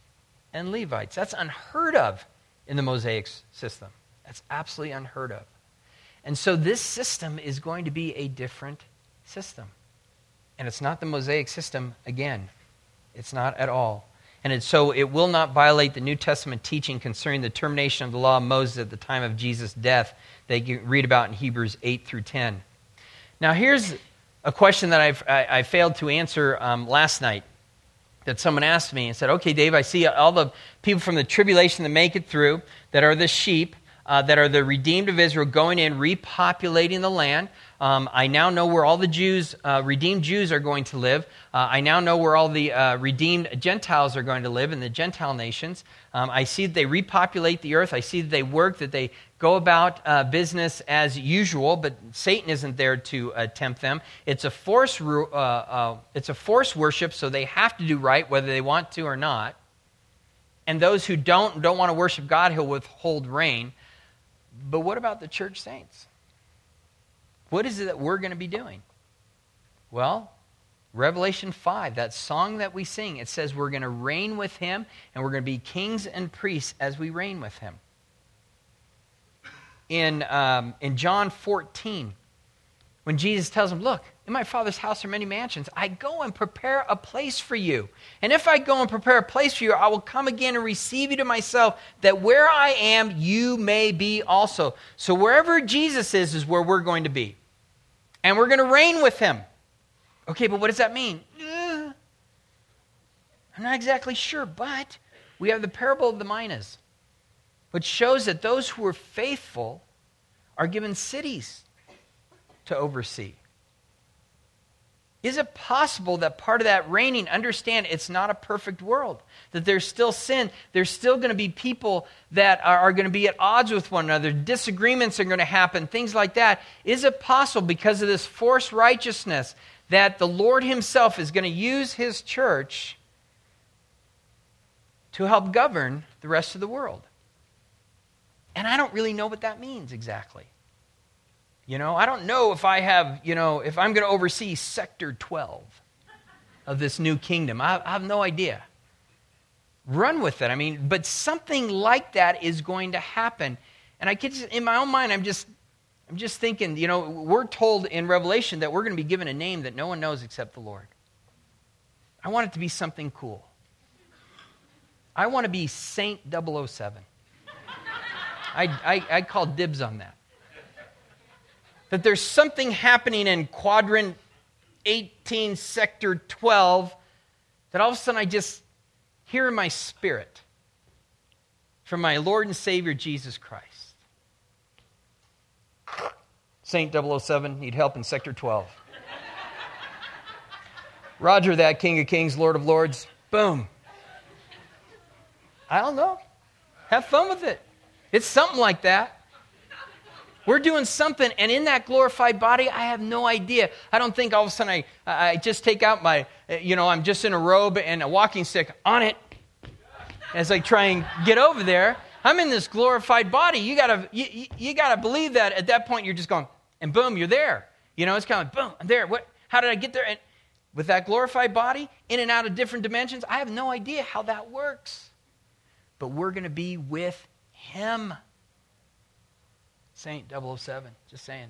and Levites. That's unheard of in the Mosaic system. That's absolutely unheard of. And so this system is going to be a different system. And it's not the Mosaic system again. It's not at all. And so it will not violate the New Testament teaching concerning the termination of the law of Moses at the time of Jesus' death that you read about in Hebrews 8 through 10. Now here's a question that I failed to answer last night that someone asked me and said, okay, Dave, I see all the people from the tribulation that make it through, that are the sheep, that are the redeemed of Israel, going in, repopulating the land. I now know where all the Jews, redeemed Jews are going to live. I now know where all the redeemed Gentiles are going to live in the Gentile nations. I see that they repopulate the earth. I see that they work, that they go about business as usual, but Satan isn't there to tempt them. It's a force worship, so they have to do right whether they want to or not. And those who don't want to worship God, he'll withhold rain. But what about the church saints? What is it that we're going to be doing? Well, Revelation 5, that song that we sing, it says we're going to reign with him and we're going to be kings and priests as we reign with him. In John 14, when Jesus tells them, look, in my Father's house are many mansions. I go and prepare a place for you. And if I go and prepare a place for you, I will come again and receive you to myself, that where I am, you may be also. So wherever Jesus is where we're going to be. And we're going to reign with him. Okay, but what does that mean? I'm not exactly sure, but we have the parable of the minas, which shows that those who are faithful are given cities to oversee. Is it possible that part of that reigning, understand it's not a perfect world, that there's still sin, there's still going to be people that are going to be at odds with one another, disagreements are going to happen, things like that. Is it possible because of this forced righteousness that the Lord himself is going to use his church to help govern the rest of the world? And I don't really know what that means exactly. I don't know if I have, if I'm going to oversee Sector 12 of this new kingdom. I have no idea. Run with it. But something like that is going to happen. And in my own mind, I'm just thinking, we're told in Revelation that we're going to be given a name that no one knows except the Lord. I want it to be something cool. I want to be Saint 007. I call dibs on that. That there's something happening in quadrant 18, sector 12, that all of a sudden I just hear in my spirit from my Lord and Savior Jesus Christ. Saint 007, need help in sector 12. Roger that, King of Kings, Lord of Lords. Boom. I don't know. Have fun with it. It's something like that. We're doing something, and in that glorified body, I have no idea. I don't think all of a sudden I just take out my, I'm just in a robe and a walking stick on it as I try and get over there. I'm in this glorified body. You gotta believe that at that point you're just going, and boom, you're there. It's kind of like, boom, I'm there. How did I get there? And with that glorified body, in and out of different dimensions, I have no idea how that works. But we're going to be with him. Saint 007, just saying.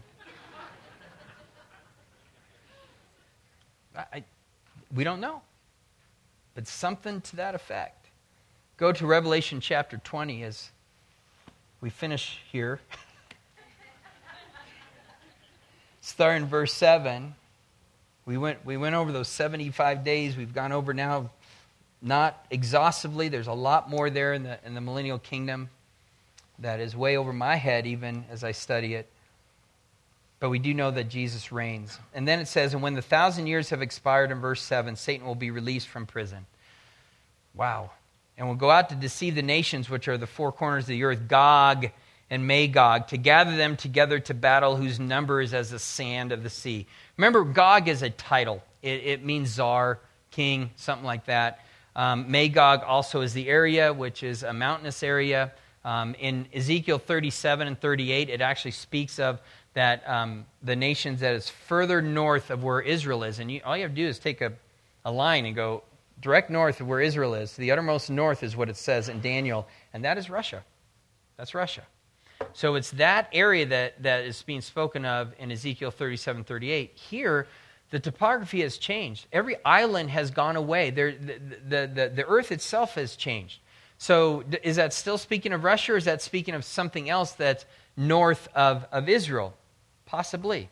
We don't know, but something to that effect. Go to Revelation chapter 20 as we finish here. Start in verse 7. We went over those 75 days. We've gone over now, not exhaustively. There's a lot more there in the millennial kingdom that is way over my head even as I study it. But we do know that Jesus reigns. And then it says, and when the 1,000 years have expired, in verse 7, Satan will be released from prison. Wow. And will go out to deceive the nations which are the four corners of the earth, Gog and Magog, to gather them together to battle, whose number is as the sand of the sea. Remember, Gog is a title. It means czar, king, something like that. Magog also is the area, which is a mountainous area. In Ezekiel 37 and 38, it actually speaks of that the nations that is further north of where Israel is. And all you have to do is take a line and go direct north of where Israel is. The uttermost north is what it says in Daniel, and that is Russia. That's Russia. So it's that area that is being spoken of in Ezekiel 37:38. Here, the topography has changed. Every island has gone away. The earth itself has changed. So is that still speaking of Russia, or is that speaking of something else that's north of Israel? Possibly.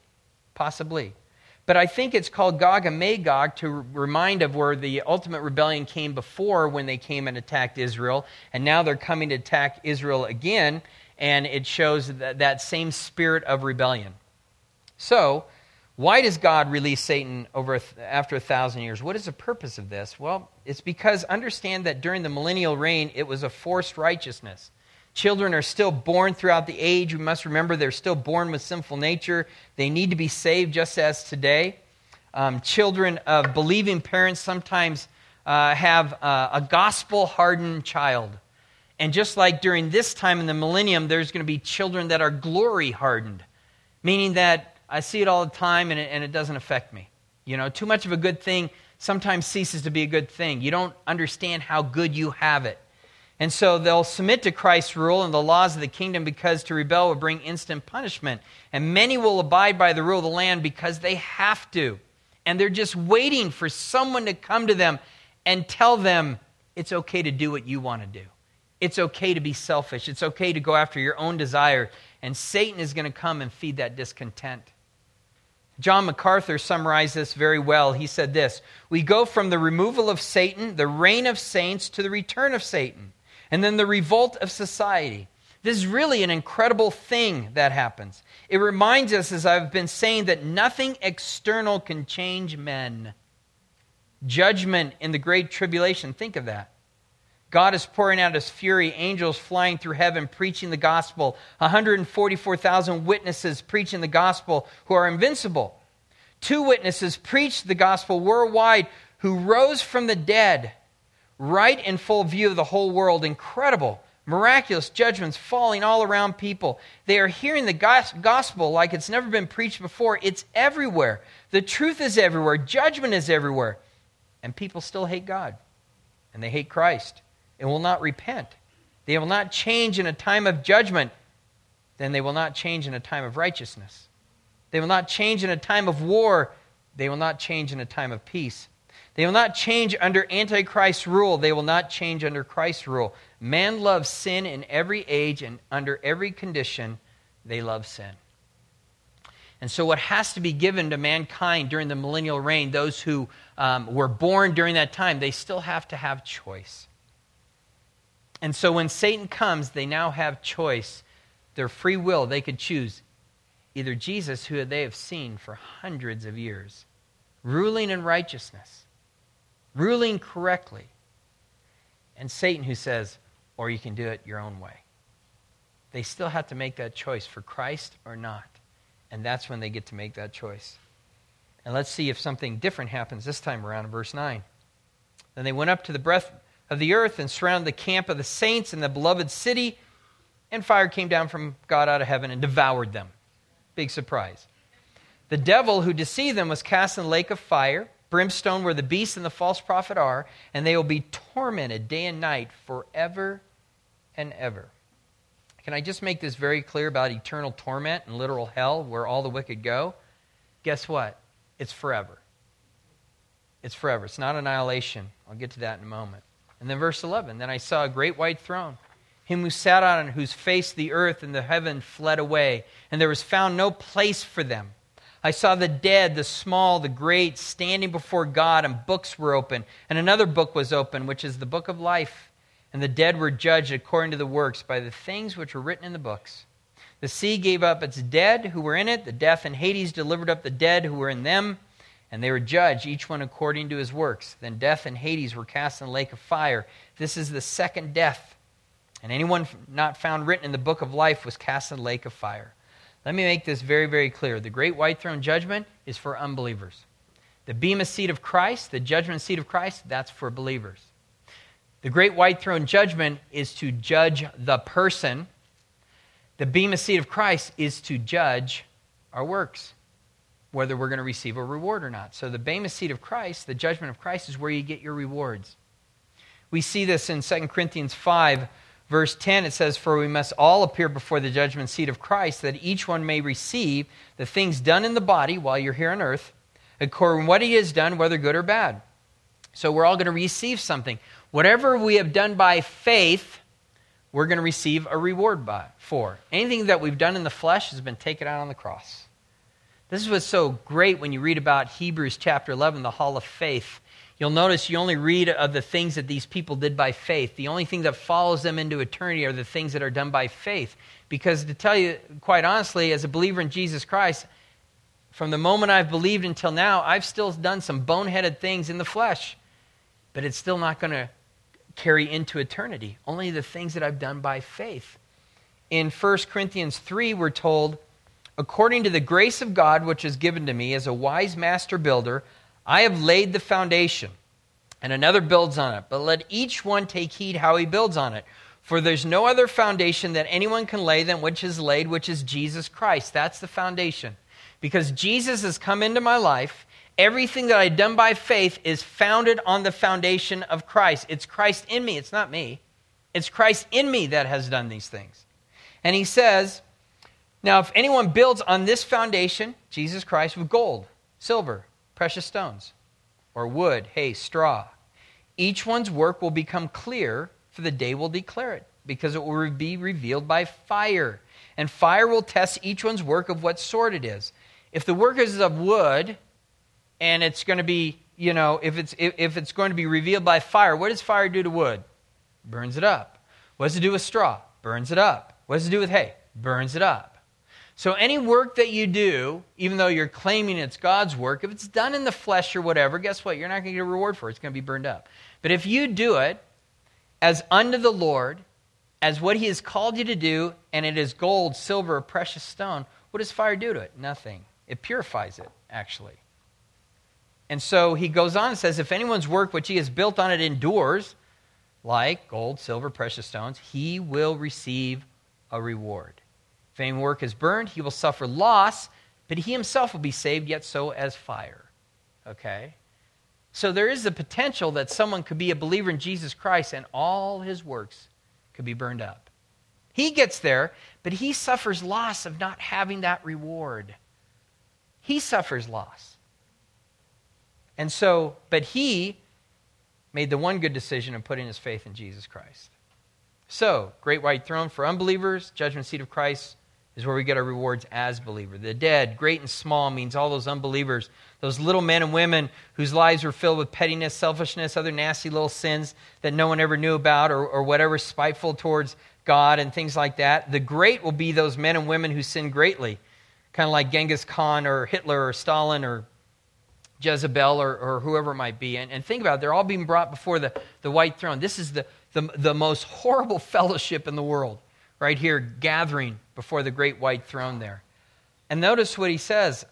But I think it's called Gog and Magog to remind of where the ultimate rebellion came before, when they came and attacked Israel. And now they're coming to attack Israel again. And it shows that same spirit of rebellion. So, why does God release Satan after 1,000 years? What is the purpose of this? Well, it's because understand that during the millennial reign, it was a forced righteousness. Children are still born throughout the age. We must remember they're still born with sinful nature. They need to be saved just as today. Children of believing parents sometimes have a gospel-hardened child. And just like during this time in the millennium, there's going to be children that are glory-hardened, meaning that I see it all the time and it doesn't affect me. You know, too much of a good thing sometimes ceases to be a good thing. You don't understand how good you have it. And so they'll submit to Christ's rule and the laws of the kingdom, because to rebel will bring instant punishment. And many will abide by the rule of the land because they have to. And they're just waiting for someone to come to them and tell them it's okay to do what you want to do. It's okay to be selfish. It's okay to go after your own desire. And Satan is going to come and feed that discontent. John MacArthur summarized this very well. He said this: we go from the removal of Satan, the reign of saints, to the return of Satan, and then the revolt of society. This is really an incredible thing that happens. It reminds us, as I've been saying, that nothing external can change men. Judgment in the Great Tribulation, think of that. God is pouring out His fury, angels flying through heaven, preaching the gospel, 144,000 witnesses preaching the gospel who are invincible. 2 witnesses preached the gospel worldwide who rose from the dead, right in full view of the whole world. Incredible, miraculous judgments falling all around people. They are hearing the gospel like it's never been preached before. It's everywhere. The truth is everywhere. Judgment is everywhere. And people still hate God. And they hate Christ. And will not repent. They will not change in a time of judgment. Then they will not change in a time of righteousness. They will not change in a time of war. They will not change in a time of peace. They will not change under Antichrist's rule. They will not change under Christ's rule. Man loves sin in every age, and under every condition, they love sin. And so what has to be given to mankind during the millennial reign, those who were born during that time, they still have to have choice. And so when Satan comes, they now have choice. Their free will, they could choose either Jesus, who they have seen for hundreds of years, ruling in righteousness, ruling correctly, and Satan, who says, or you can do it your own way. They still have to make that choice for Christ or not. And that's when they get to make that choice. And let's see if something different happens this time around in verse 9. Then they went up to the breadth of the earth and surrounded the camp of the saints in the beloved city, and fire came down from God out of heaven and devoured them. Big surprise. The devil who deceived them was cast in the lake of fire, brimstone, where the beast and the false prophet are, and they will be tormented day and night forever and ever. Can I just make this very clear about eternal torment and literal hell, where all the wicked go? Guess what? It's forever. It's forever. It's not annihilation. I'll get to that in a moment. And then verse 11, then I saw a great white throne, him who sat on it, whose face the earth and the heaven fled away, and there was found no place for them. I saw the dead, the small, the great, standing before God, and books were open. And another book was open, which is the book of life. And the dead were judged according to the works by the things which were written in the books. The sea gave up its dead who were in it. The death and Hades delivered up the dead who were in them. And they were judged, each one according to his works. Then death and Hades were cast in the lake of fire. This is the second death. And anyone not found written in the book of life was cast in the lake of fire. Let me make this very, very clear. The great white throne judgment is for unbelievers. The bema seat of Christ, the judgment seat of Christ, that's for believers. The great white throne judgment is to judge the person. The bema seat of Christ is to judge our works. whether we're going to receive a reward or not. So the Bema seat of Christ, the judgment of Christ, is where you get your rewards. We see this in 2 Corinthians 5, verse 10. It says, "For we must all appear before the judgment seat of Christ, that each one may receive the things done in the body while you're here on earth, according to what he has done, whether good or bad." So we're all going to receive something. Whatever we have done by faith, we're going to receive a reward for. Anything that we've done in the flesh has been taken out on the cross. This is what's so great when you read about Hebrews chapter 11, the hall of faith. You'll notice you only read of the things that these people did by faith. The only thing that follows them into eternity are the things that are done by faith. Because to tell you quite honestly, as a believer in Jesus Christ, from the moment I've believed until now, I've still done some boneheaded things in the flesh. But it's still not going to carry into eternity. Only the things that I've done by faith. In 1 Corinthians 3, we're told, "According to the grace of God which is given to me as a wise master builder, I have laid the foundation, and another builds on it. But let each one take heed how he builds on it. For there's no other foundation that anyone can lay than which is laid, which is Jesus Christ." That's the foundation. Because Jesus has come into my life, everything that I've done by faith is founded on the foundation of Christ. It's Christ in me. It's not me. It's Christ in me that has done these things. And he says, "Now if anyone builds on this foundation, Jesus Christ, with gold, silver, precious stones, or wood, hay, straw, each one's work will become clear, for the day will declare it, because it will be revealed by fire. And fire will test each one's work of what sort it is. If the work is of wood, and it's going to be, if it's going to be revealed by fire, what does fire do to wood? Burns it up. What does it do with straw? Burns it up. What does it do with hay? Burns it up. So any work that you do, even though you're claiming it's God's work, if it's done in the flesh or whatever, guess what? You're not going to get a reward for it. It's going to be burned up. But if you do it as unto the Lord, as what he has called you to do, and it is gold, silver, or precious stone, what does fire do to it? Nothing. It purifies it, actually. And so he goes on and says, if anyone's work which he has built on it endures, like gold, silver, precious stones, he will receive a reward. If any work is burned, he will suffer loss, but he himself will be saved, yet so as fire. Okay? So there is the potential that someone could be a believer in Jesus Christ and all his works could be burned up. He gets there, but he suffers loss of not having that reward. He suffers loss. And so, but he made the one good decision of putting his faith in Jesus Christ. So, great white throne for unbelievers, judgment seat of Christ is where we get our rewards as believers. The dead, great and small, means all those unbelievers, those little men and women whose lives were filled with pettiness, selfishness, other nasty little sins that no one ever knew about, or whatever, spiteful towards God and things like that. The great will be those men and women who sin greatly, kind of like Genghis Khan or Hitler or Stalin or Jezebel or whoever it might be. And think about it, they're all being brought before the white throne. This is the most horrible fellowship in the world, right here, gathering before the great white throne there. And notice what he says,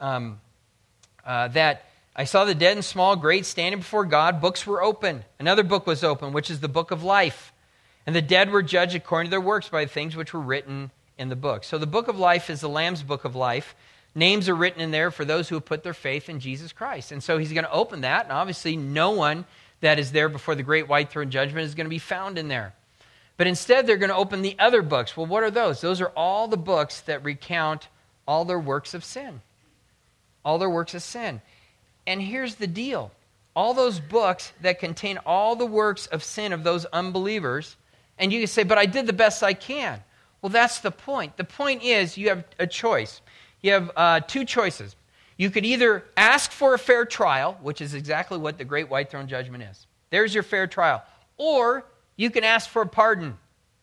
that I saw the dead and small, great, standing before God. Books were open. Another book was open, which is the book of life. And the dead were judged according to their works by the things which were written in the book. So the book of life is the Lamb's book of life. Names are written in there for those who have put their faith in Jesus Christ. And so he's going to open that, and obviously no one that is there before the great white throne judgment is going to be found in there. But instead, they're going to open the other books. Well, what are those? Those are all the books that recount all their works of sin. All their works of sin. And here's the deal. All those books that contain all the works of sin of those unbelievers, and you can say, but I did the best I can. Well, that's the point. The point is you have a choice. You have two choices. You could either ask for a fair trial, which is exactly what the great white throne judgment is. There's your fair trial. Or you can ask for a pardon.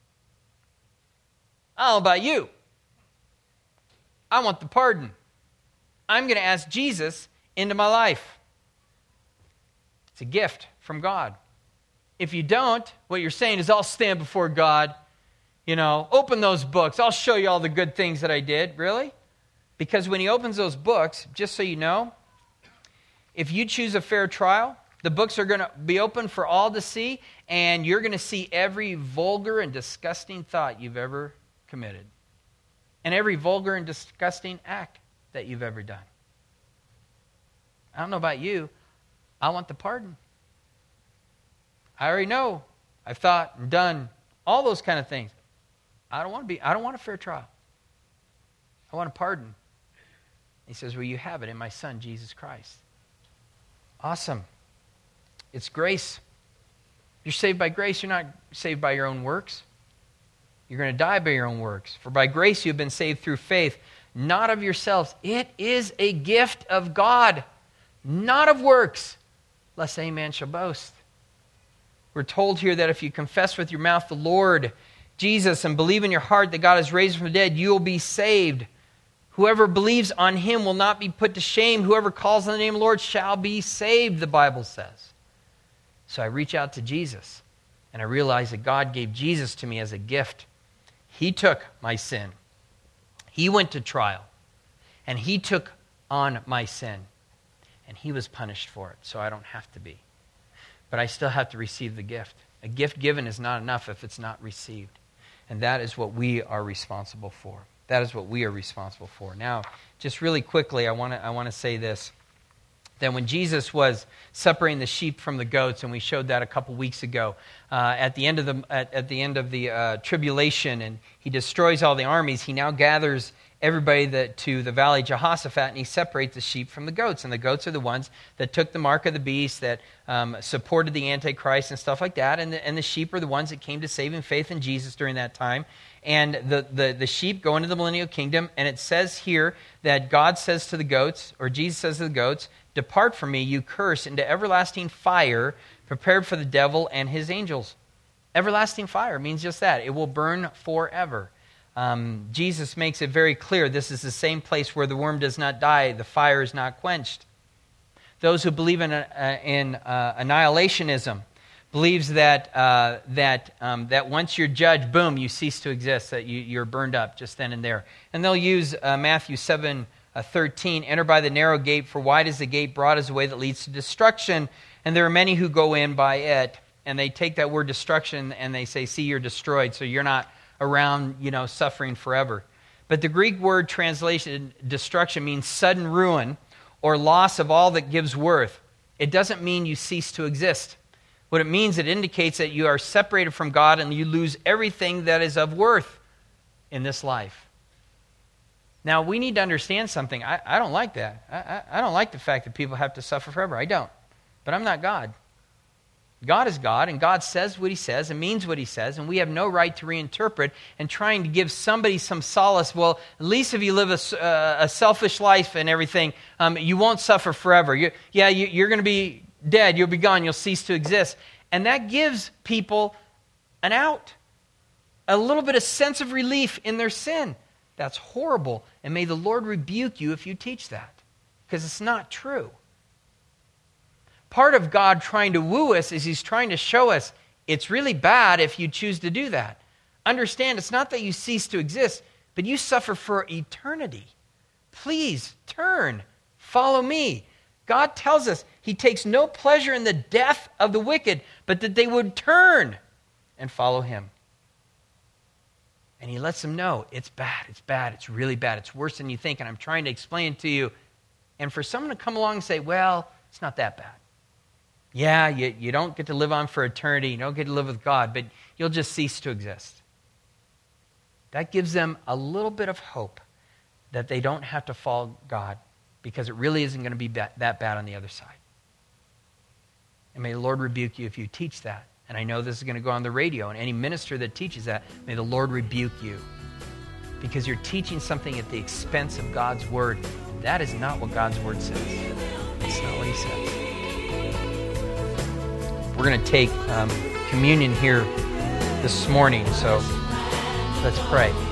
I don't know about you. I want the pardon. I'm going to ask Jesus into my life. It's a gift from God. If you don't, what you're saying is I'll stand before God, open those books. I'll show you all the good things that I did. Really? Because when he opens those books, just so you know, if you choose a fair trial, the books are going to be open for all to see, and you're going to see every vulgar and disgusting thought you've ever committed, and every vulgar and disgusting act that you've ever done. I don't know about you. I want the pardon. I already know. I've thought and done all those kind of things. I don't want a fair trial. I want a pardon. He says, well, you have it in my Son, Jesus Christ. Awesome. It's grace. You're saved by grace. You're not saved by your own works. You're going to die by your own works. For by grace you have been saved through faith, not of yourselves. It is a gift of God, not of works, lest any man shall boast. We're told here that if you confess with your mouth the Lord Jesus and believe in your heart that God has raised him from the dead, you will be saved. Whoever believes on him will not be put to shame. Whoever calls on the name of the Lord shall be saved, the Bible says. So I reach out to Jesus, and I realize that God gave Jesus to me as a gift. He took my sin. He went to trial, and he took on my sin, and he was punished for it, so I don't have to be. But I still have to receive the gift. A gift given is not enough if it's not received. And that is what we are responsible for. That is what we are responsible for. Now, just really quickly, I want to say this. That when Jesus was separating the sheep from the goats, and we showed that a couple weeks ago, at the end of the tribulation, and he destroys all the armies, he now gathers everybody to the valley of Jehoshaphat, and he separates the sheep from the goats. And the goats are the ones that took the mark of the beast, that supported the Antichrist and stuff like that. And the sheep are the ones that came to saving faith in Jesus during that time. And the sheep go into the millennial kingdom, and it says here that God says to the goats, or Jesus says to the goats, "Depart from me, you cursed, into everlasting fire prepared for the devil and his angels." Everlasting fire means just that. It will burn forever. Jesus makes it very clear this is the same place where the worm does not die, the fire is not quenched. Those who believe in annihilationism believes that once you're judged, boom, you cease to exist, that you're burned up just then and there. And they'll use Matthew 7:13, "Enter by the narrow gate, for wide is the gate, broad is the way that leads to destruction, and there are many who go in by it." And they take that word destruction and they say, see, you're destroyed, so you're not around, suffering forever. But the Greek word translation destruction means sudden ruin or loss of all that gives worth. It doesn't mean you cease to exist. What it means, it indicates that you are separated from God and you lose everything that is of worth in this life. Now, we need to understand something. I don't like that. I don't like the fact that people have to suffer forever. I don't. But I'm not God. God is God, and God says what he says and means what he says, and we have no right to reinterpret and trying to give somebody some solace. Well, at least if you live a selfish life and everything, you won't suffer forever. You're going to be dead. You'll be gone. You'll cease to exist. And that gives people an out, a little bit of sense of relief in their sin. That's horrible, and may the Lord rebuke you if you teach that, because it's not true. Part of God trying to woo us is he's trying to show us it's really bad if you choose to do that. Understand, it's not that you cease to exist, but you suffer for eternity. Please turn, follow me. God tells us he takes no pleasure in the death of the wicked, but that they would turn and follow him. And he lets them know it's bad, it's really bad, it's worse than you think, and I'm trying to explain it to you. And for someone to come along and say, well, it's not that bad. Yeah, you don't get to live on for eternity. You don't get to live with God, but you'll just cease to exist. That gives them a little bit of hope that they don't have to follow God, because it really isn't going to be that bad on the other side. And may the Lord rebuke you if you teach that. And I know this is going to go on the radio, and any minister that teaches that, may the Lord rebuke you, because you're teaching something at the expense of God's word. That is not what God's word says. It's not what he says. We're going to take communion here this morning, so let's pray.